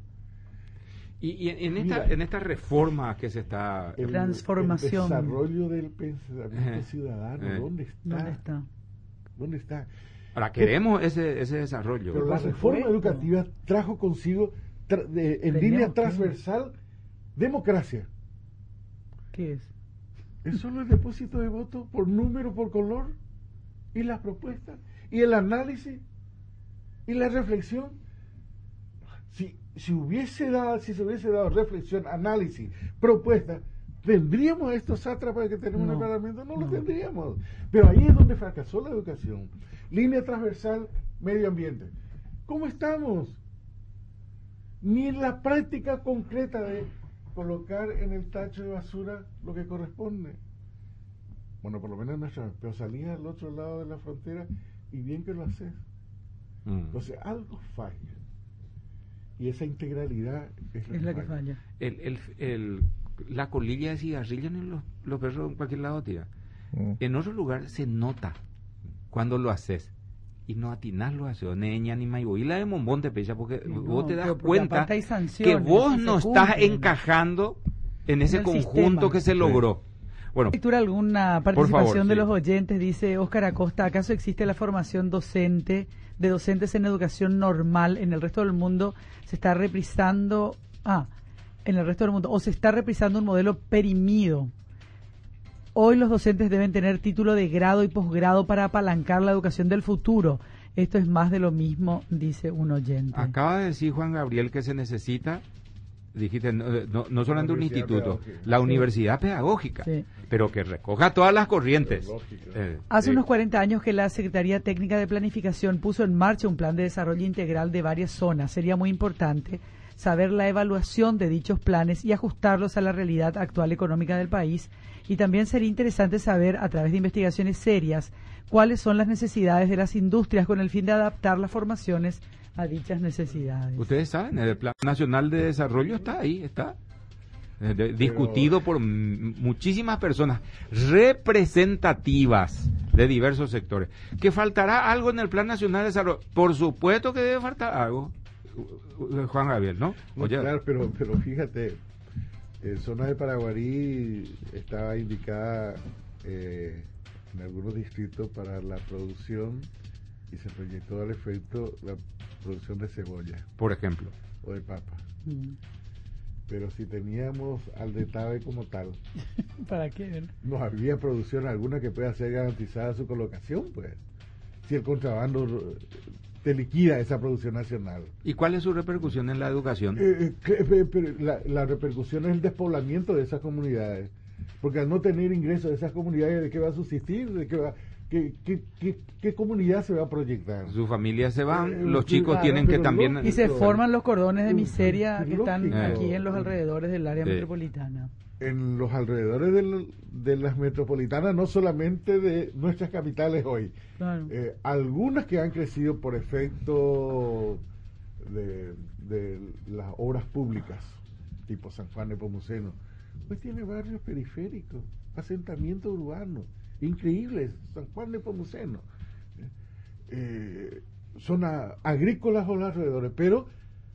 Y en esta reforma que se está... transformación. El desarrollo del pensamiento ciudadano, ¿Dónde está? Ahora, queremos ese desarrollo. Pero la reforma educativa trajo consigo, en línea transversal, democracia. ¿Qué es? Es solo el depósito de votos por número, por color, y las propuestas, y el análisis, y la reflexión. Si se hubiese dado reflexión, análisis, propuesta, ¿tendríamos a estos sátrapas que tenemos en el Parlamento? No lo tendríamos. Pero ahí es donde fracasó la educación. Línea transversal, medio ambiente. ¿Cómo estamos? Ni en la práctica concreta de colocar en el tacho de basura lo que corresponde. Bueno, por lo menos nuestra, pero salís al otro lado de la frontera y bien que lo haces. Entonces, algo falla. Y esa integralidad es la que falla. La colilla de cigarrillo en los perros en cualquier lado, tía. En otro lugar se nota cuando lo haces. Y no atinás lo haces, neña ni maibo. Y la de Mombón te pesa porque vos te das cuenta que vos no estás encajando en ese conjunto que se logró. Bueno, lectura alguna participación de los oyentes, dice Óscar Acosta, ¿acaso existe la formación de docentes en educación normal en el resto del mundo? Se está reprisando, en el resto del mundo, o se está reprisando un modelo perimido. Hoy los docentes deben tener título de grado y posgrado para apalancar la educación del futuro. Esto es más de lo mismo, dice un oyente. Acaba de decir Juan Gabriel que se necesita, dijiste, no solamente un instituto, la universidad pedagógica, pero que recoja todas las corrientes. Hace unos 40 años que la Secretaría Técnica de Planificación puso en marcha un plan de desarrollo integral de varias zonas. Sería muy importante saber la evaluación de dichos planes y ajustarlos a la realidad actual económica del país. Y también sería interesante saber, a través de investigaciones serias, cuáles son las necesidades de las industrias con el fin de adaptar las formaciones a dichas necesidades. Ustedes saben, el Plan Nacional de Desarrollo está ahí, está discutido por muchísimas personas representativas de diversos sectores. ¿Que faltará algo en el Plan Nacional de Desarrollo? Por supuesto que debe faltar algo. Juan Gabriel, ¿no? No, claro, pero fíjate, zona de Paraguarí estaba indicada en algunos distritos para la producción y se proyectó al efecto la producción de cebolla. Por ejemplo. O de papa. Pero si teníamos al detalle como tal, ¿para qué? No había producción alguna que pueda ser garantizada su colocación, pues. Si el contrabando te liquida esa producción nacional. ¿Y cuál es su repercusión en la educación? La repercusión es el despoblamiento de esas comunidades. Porque al no tener ingresos de esas comunidades, ¿de qué va a subsistir? ¿De qué va? ¿Qué comunidad se va a proyectar? Sus familias se van, los chicos tienen que también... Y se forman los cordones de miseria que están aquí en los alrededores del área metropolitana. En los alrededores de las metropolitanas, no solamente de nuestras capitales hoy. Claro. Algunas que han crecido por efecto de las obras públicas, tipo San Juan de Nepomuceno, pues tiene barrios periféricos, asentamientos urbanos increíbles, San Juan de Nepomuceno, zonas agrícolas o los alrededores, pero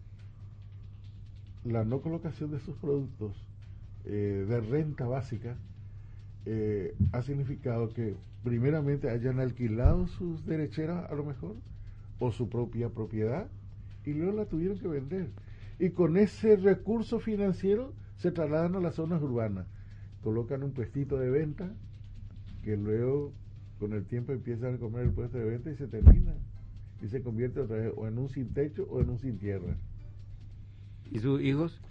la no colocación de sus productos de renta básica ha significado que primeramente hayan alquilado sus derecheras a lo mejor, o su propia propiedad, y luego la tuvieron que vender, y con ese recurso financiero se trasladan a las zonas urbanas, colocan un puestito de venta que luego con el tiempo empiezan a comer el puesto de venta y se termina y se convierte otra vez o en un sin techo o en un sin tierra. ¿Y sus hijos?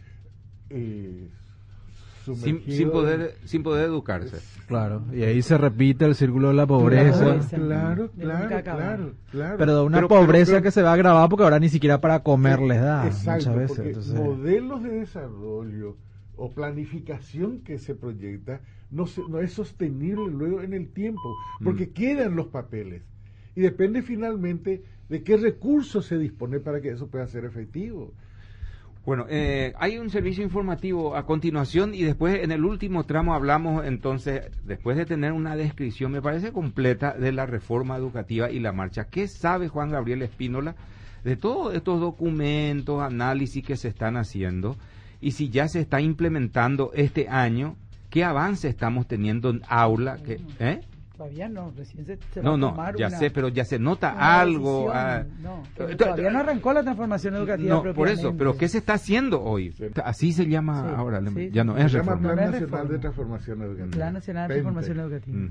Sin poder educarse. Claro, y ahí se repite el círculo de la pobreza. Claro. Pero de una pobreza que se va a agravar porque ahora ni siquiera para comer les da. Exacto, muchas veces. Porque entonces, modelos de desarrollo o planificación que se proyecta no es sostenible luego en el tiempo, porque quedan los papeles y depende finalmente de qué recursos se dispone para que eso pueda ser efectivo. Bueno, hay un servicio informativo a continuación y después en el último tramo hablamos entonces, después de tener una descripción, me parece completa, de la reforma educativa y la marcha. ¿Qué sabe Juan Gabriel Espínola de todos estos documentos, análisis que se están haciendo? Y si ya se está implementando este año, ¿qué avance estamos teniendo en aula? Todavía no, recién se va a tomar ya sé, pero ya se nota algo. Todavía no arrancó la transformación educativa. No, por eso, pero ¿qué se está haendo hoy? Así se llama ahora, ya no es reforma. Plan Nacional de Transformación Educativa. Plan Nacional de Transformación Educativa.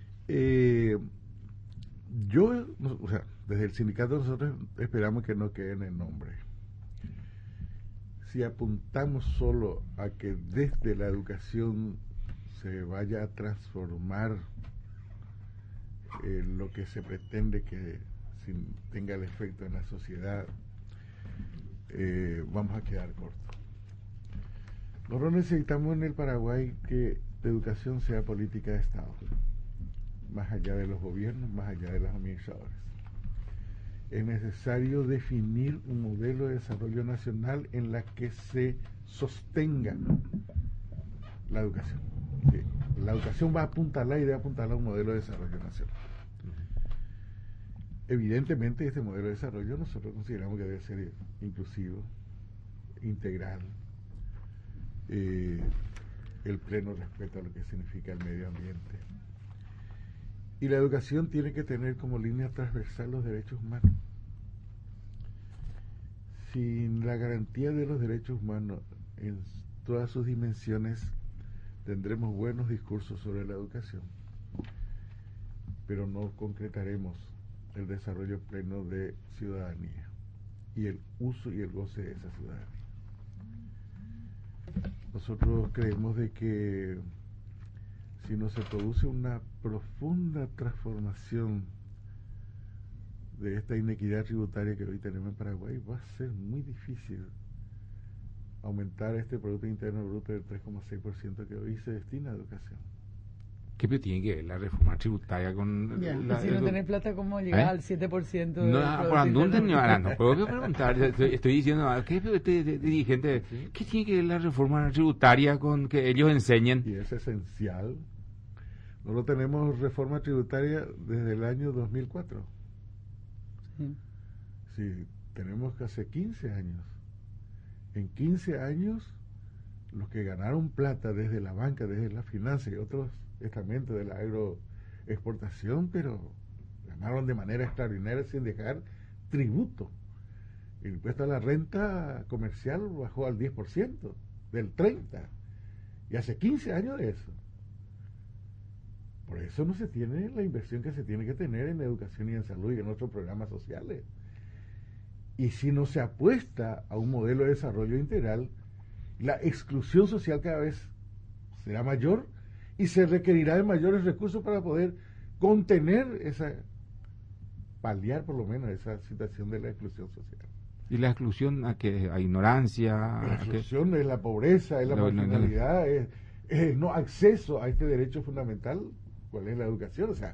Desde el sindicato nosotros esperamos que no quede en el nombre. Si apuntamos solo a que desde la educación se vaya a transformar lo que se pretende que tenga el efecto en la sociedad, vamos a quedar cortos. Nosotros necesitamos en el Paraguay que la educación sea política de Estado, más allá de los gobiernos, más allá de los administradores. Es necesario definir un modelo de desarrollo nacional en la que se sostenga la educación. Sí. La educación va a apuntalar y debe apuntalar a un modelo de desarrollo nacional. Evidentemente este modelo de desarrollo nosotros consideramos que debe ser inclusivo, integral, el pleno respeto a lo que significa el medio ambiente. Y la educación tiene que tener como línea transversal los derechos humanos. Sin la garantía de los derechos humanos en todas sus dimensiones, tendremos buenos discursos sobre la educación, pero no concretaremos el desarrollo pleno de ciudadanía y el uso y el goce de esa ciudadanía. Nosotros creemos de que si no se produce una profunda transformación de esta inequidad tributaria que hoy tenemos en Paraguay, va a ser muy difícil aumentar este Producto Interno Bruto del 3,6% que hoy se destina a educación. ¿Qué tiene que ver la reforma tributaria con si no tenés plata, ¿cómo llegar al 7%? No puedo preguntar, estoy diciendo, ¿qué dirigente, qué tiene que ver la reforma tributaria con que ellos enseñen? Y es esencial. Nosotros tenemos reforma tributaria desde el año 2004. Sí, tenemos que hace 15 años. En 15 años, los que ganaron plata desde la banca, desde la finanza y otros estamentos de la agroexportación, pero ganaron de manera extraordinaria sin dejar tributo. El impuesto a la renta comercial bajó al 10%, del 30%, y hace 15 años de eso. Por eso no se tiene la inversión que se tiene que tener en educación y en salud y en otros programas sociales. Y si no se apuesta a un modelo de desarrollo integral, la exclusión social cada vez será mayor y se requerirá de mayores recursos para poder contener paliar por lo menos esa situación de la exclusión social. ¿Y la exclusión a qué? ¿A ignorancia? La exclusión es la pobreza, es la marginalidad, es no acceso a este derecho fundamental, ¿cuál es la educación? O sea,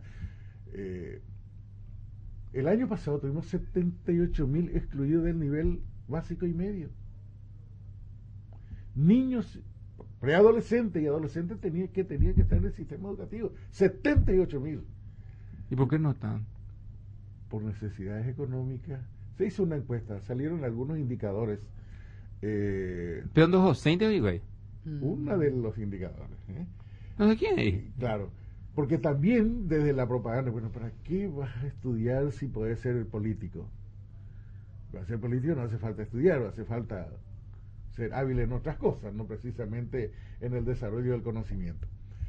el año pasado tuvimos 78.000 excluidos del nivel básico y medio. Niños, preadolescentes y adolescentes tenían que estar en el sistema educativo. 78.000. ¿Y por qué no están? Por necesidades económicas. Se hizo una encuesta, salieron algunos indicadores. ¿Pero dos docentes, digo ahí? Uno de los indicadores. ¿No sé quién es? Claro, porque también desde la propaganda, bueno, ¿para qué vas a estudiar si podés ser político? Para ser político no hace falta estudiar, hace falta ser hábil en otras cosas, no precisamente en el desarrollo del conocimiento.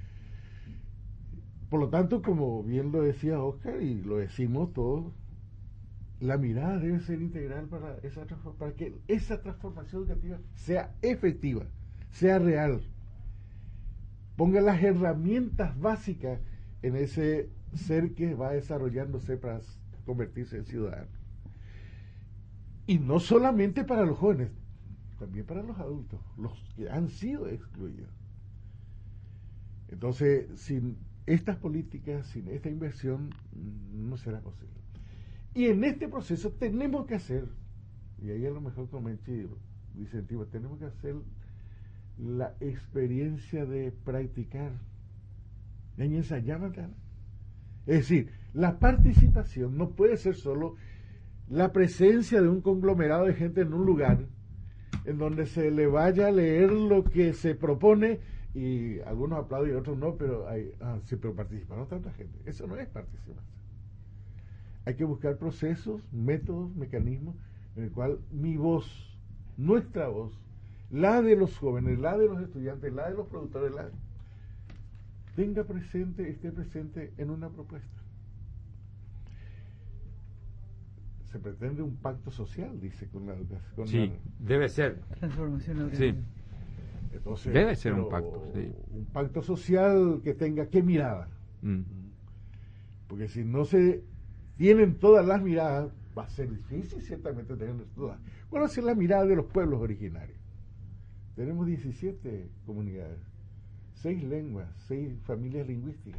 Por lo tanto, como bien lo decía Oscar y lo decimos todos, la mirada debe ser integral para que esa transformación educativa sea efectiva, sea real, ponga las herramientas básicas en ese ser que va desarrollándose para convertirse en ciudadano. Y no solamente para los jóvenes, también para los adultos, los que han sido excluidos. Entonces, sin estas políticas, sin esta inversión, no será posible. Y en este proceso tenemos que hacer, y ahí a lo mejor con Menchi Vicentivo, tenemos que hacer la experiencia de practicar, de ensayar. Es decir, la participación no puede ser solo la presencia de un conglomerado de gente en un lugar en donde se le vaya a leer lo que se propone y algunos aplauden y otros no, pero sí, pero participaron tanta gente. Eso no es participación. Hay que buscar procesos, métodos, mecanismos en el cual mi voz, nuestra voz, la de los jóvenes, la de los estudiantes, la de los productores, esté presente en una propuesta. Se pretende un pacto social, dice, con la educación. Sí, debe ser. Transformación educativa. Sí. Entonces, debe ser un pacto, sí. Un pacto social que tenga qué mirada. Porque si no se tienen todas las miradas, va a ser difícil ciertamente tenerlas todas. ¿Cuál va a ser la mirada de los pueblos originarios? Tenemos 17 comunidades, 6 lenguas, 6 familias lingüísticas.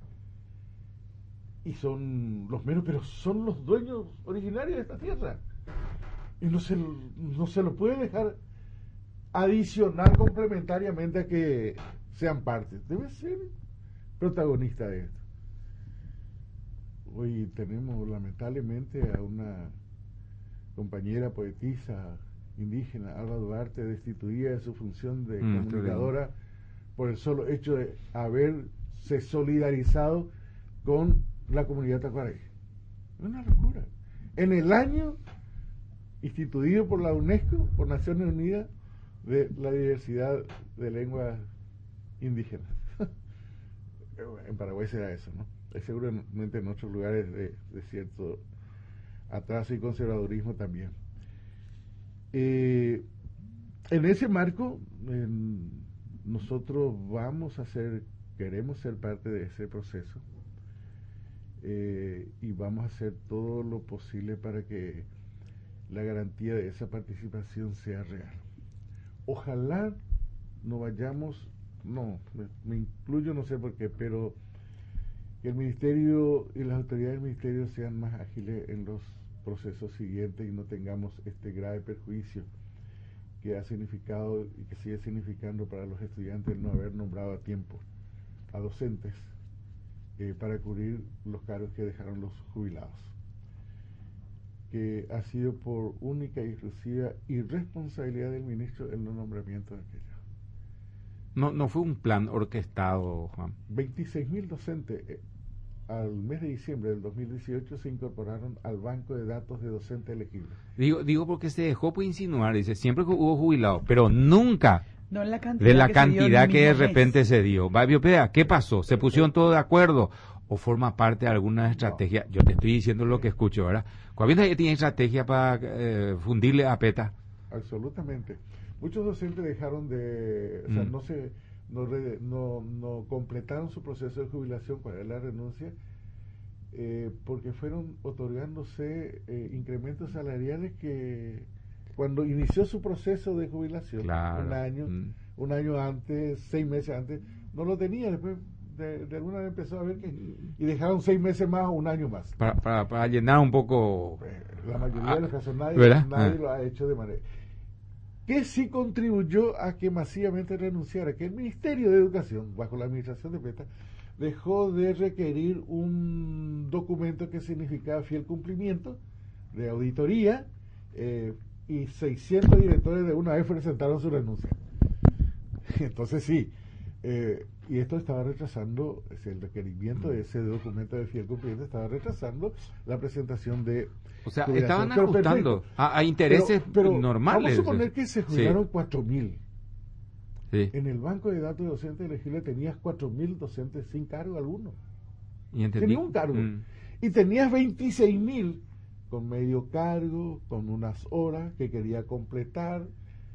Y son los menos, pero son los dueños originarios de esta tierra. Y no se lo puede dejar adicionar complementariamente a que sean parte. Debe ser protagonista de esto. Hoy tenemos lamentablemente a una compañera poetisa indígena, Alba Duarte, destituida de su función de comunicadora por el solo hecho de haberse solidarizado con la comunidad tacuaray. Es una locura. En el año instituido por la UNESCO, por Naciones Unidas, de la diversidad de lenguas indígenas. En Paraguay será eso, ¿no? Es seguramente en otros lugares de cierto atraso y conservadurismo también. En ese marco, nosotros queremos ser parte de ese proceso y vamos a hacer todo lo posible para que la garantía de esa participación sea real. Ojalá no vayamos, me incluyo, no sé por qué, pero que el Ministerio y las autoridades del Ministerio sean más ágiles en los procesos siguientes y no tengamos este grave perjuicio que ha significado y que sigue significando para los estudiantes el no haber nombrado a tiempo a docentes para cubrir los cargos que dejaron los jubilados. que ha sido por única y exclusiva irresponsabilidad del ministro el no nombramiento de aquello. No fue un plan orquestado, Juan. 26.000 docentes al mes de diciembre del 2018 se incorporaron al banco de datos de docentes elegibles. Digo porque se dejó por insinuar, dice, siempre que hubo jubilados, pero nunca no en la de la cantidad que de repente se dio. Biopea, ¿qué pasó? ¿Se pusieron todos de acuerdo? ¿O forma parte de alguna estrategia? Yo te estoy diciendo lo que escucho, ¿verdad? ¿Cuál tiene estrategia para fundirle a PETA? Absolutamente. Muchos docentes dejaron de... O sea, no completaron su proceso de jubilación para la renuncia porque fueron otorgándose incrementos salariales que cuando inició su proceso de jubilación, claro. un año antes, 6 meses antes, no lo tenía. Después de alguna vez empezó a ver que y dejaron 6 meses más o un año más para llenar un poco. La mayoría de los casos nadie lo ha hecho de manera que sí contribuyó a que masivamente renunciara, que el Ministerio de Educación, bajo la administración de PETA, dejó de requerir un documento que significaba fiel cumplimiento de auditoría y 600 directores de una vez presentaron su renuncia. Entonces sí, y esto estaba retrasando, el requerimiento de ese documento de fiel cumplimiento estaba retrasando la presentación de... O sea, estaban ajustando a intereses pero normales. Vamos a suponer que se jubilaron 4.000. Sí. En el banco de datos de docentes elegibles tenías 4.000 docentes sin cargo alguno. Tenía un cargo. Y tenías 26.000 con medio cargo, con unas horas que quería completar.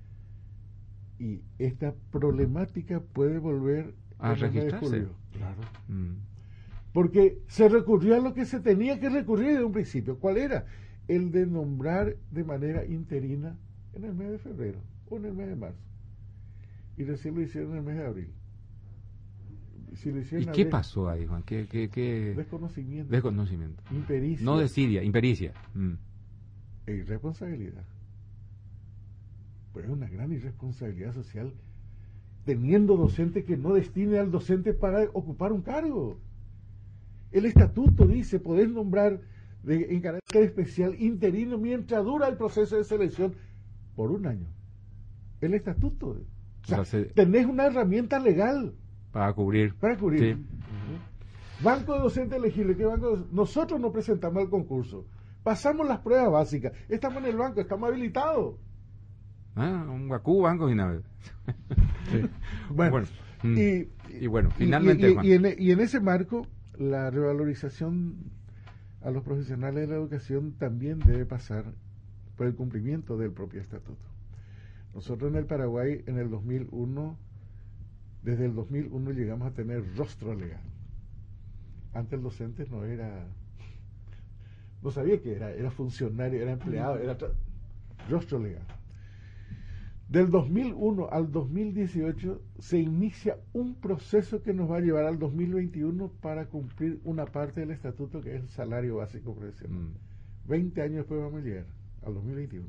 Y esta problemática puede volver a registrarse. Claro. Porque se recurrió a lo que se tenía que recurrir desde un principio. ¿Cuál era? El de nombrar de manera interina en el mes de febrero o en el mes de marzo. Y recién lo hicieron en el mes de abril. Si lo hicieron ¿Y qué pasó ahí, Juan? ¿Qué? Desconocimiento. Impericia. No desidia, impericia. E irresponsabilidad. Pues es una gran irresponsabilidad social teniendo docente que no destine al docente para ocupar un cargo. El estatuto dice poder nombrar en carácter especial interino mientras dura el proceso de selección por 1 año. El estatuto. O sea, tenés una herramienta legal para cubrir. Sí. Banco de docentes elegibles. Nosotros nos presentamos al concurso. Pasamos las pruebas básicas. Estamos en el banco, estamos habilitados. Un Guacú banco y nada. Sí. Bueno, finalmente, Juan. Y en ese marco la revalorización a los profesionales de la educación también debe pasar por el cumplimiento del propio estatuto. Nosotros en el Paraguay, en el 2001, desde el 2001 llegamos a tener rostro legal. Antes el docente no sabía qué era funcionario, era empleado, era rostro legal. Del 2001 al 2018 se inicia un proceso que nos va a llevar al 2021 para cumplir una parte del estatuto que es el salario básico profesional. 20 años después vamos a llegar al 2021.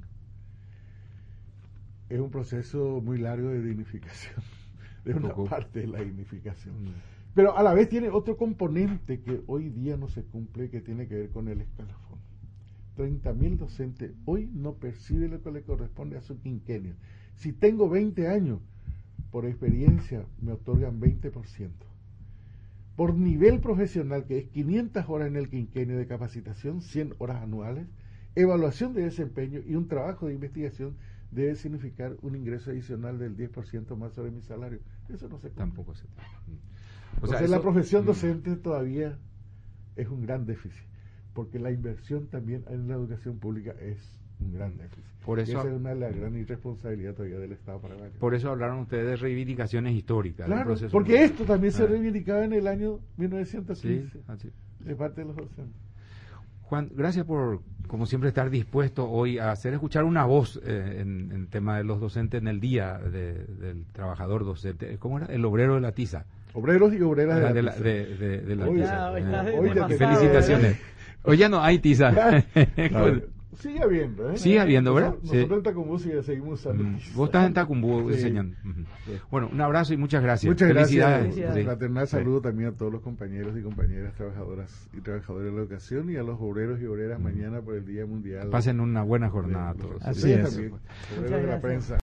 Es un proceso muy largo de dignificación, de una parte de la dignificación. Pero a la vez tiene otro componente que hoy día no se cumple, que tiene que ver con el escalafón. 30.000 docentes hoy no perciben lo que le corresponde a su quinquenio. Si tengo 20 años, por experiencia me otorgan 20%. Por nivel profesional, que es 500 horas en el quinquenio de capacitación, 100 horas anuales, evaluación de desempeño y un trabajo de investigación debe significar un ingreso adicional del 10% más sobre mi salario. Eso no se cumple. Tampoco se O sea, la profesión docente todavía es un gran déficit, porque la inversión también en la educación pública es un gran déficit. Por eso, esa es una de las gran irresponsabilidad todavía del Estado paraguayo. Por eso hablaron ustedes de reivindicaciones históricas. Claro, porque esto también se reivindicaba en el año 1915 de parte de los docentes. Juan, gracias por, como siempre, estar dispuesto hoy a hacer escuchar una voz en tema de los docentes en el día del trabajador docente. ¿Cómo era? El obrero de la tiza. Obreros y obreras de la tiza. Oye, felicitaciones. Hoy ya no hay tiza. Sigue habiendo, ¿eh? Sigue habiendo, ¿verdad? Nosotros en Tacumbú seguimos usando. Vos estás en Tacumbú enseñando. Bueno, un abrazo y muchas gracias. Muchas gracias. Fraternal saludo también a todos los compañeros y compañeras trabajadoras y trabajadores de la educación y a los obreros y obreras mañana por el Día Mundial. Pasen una buena jornada a todos. Así es. También, obreros de la prensa.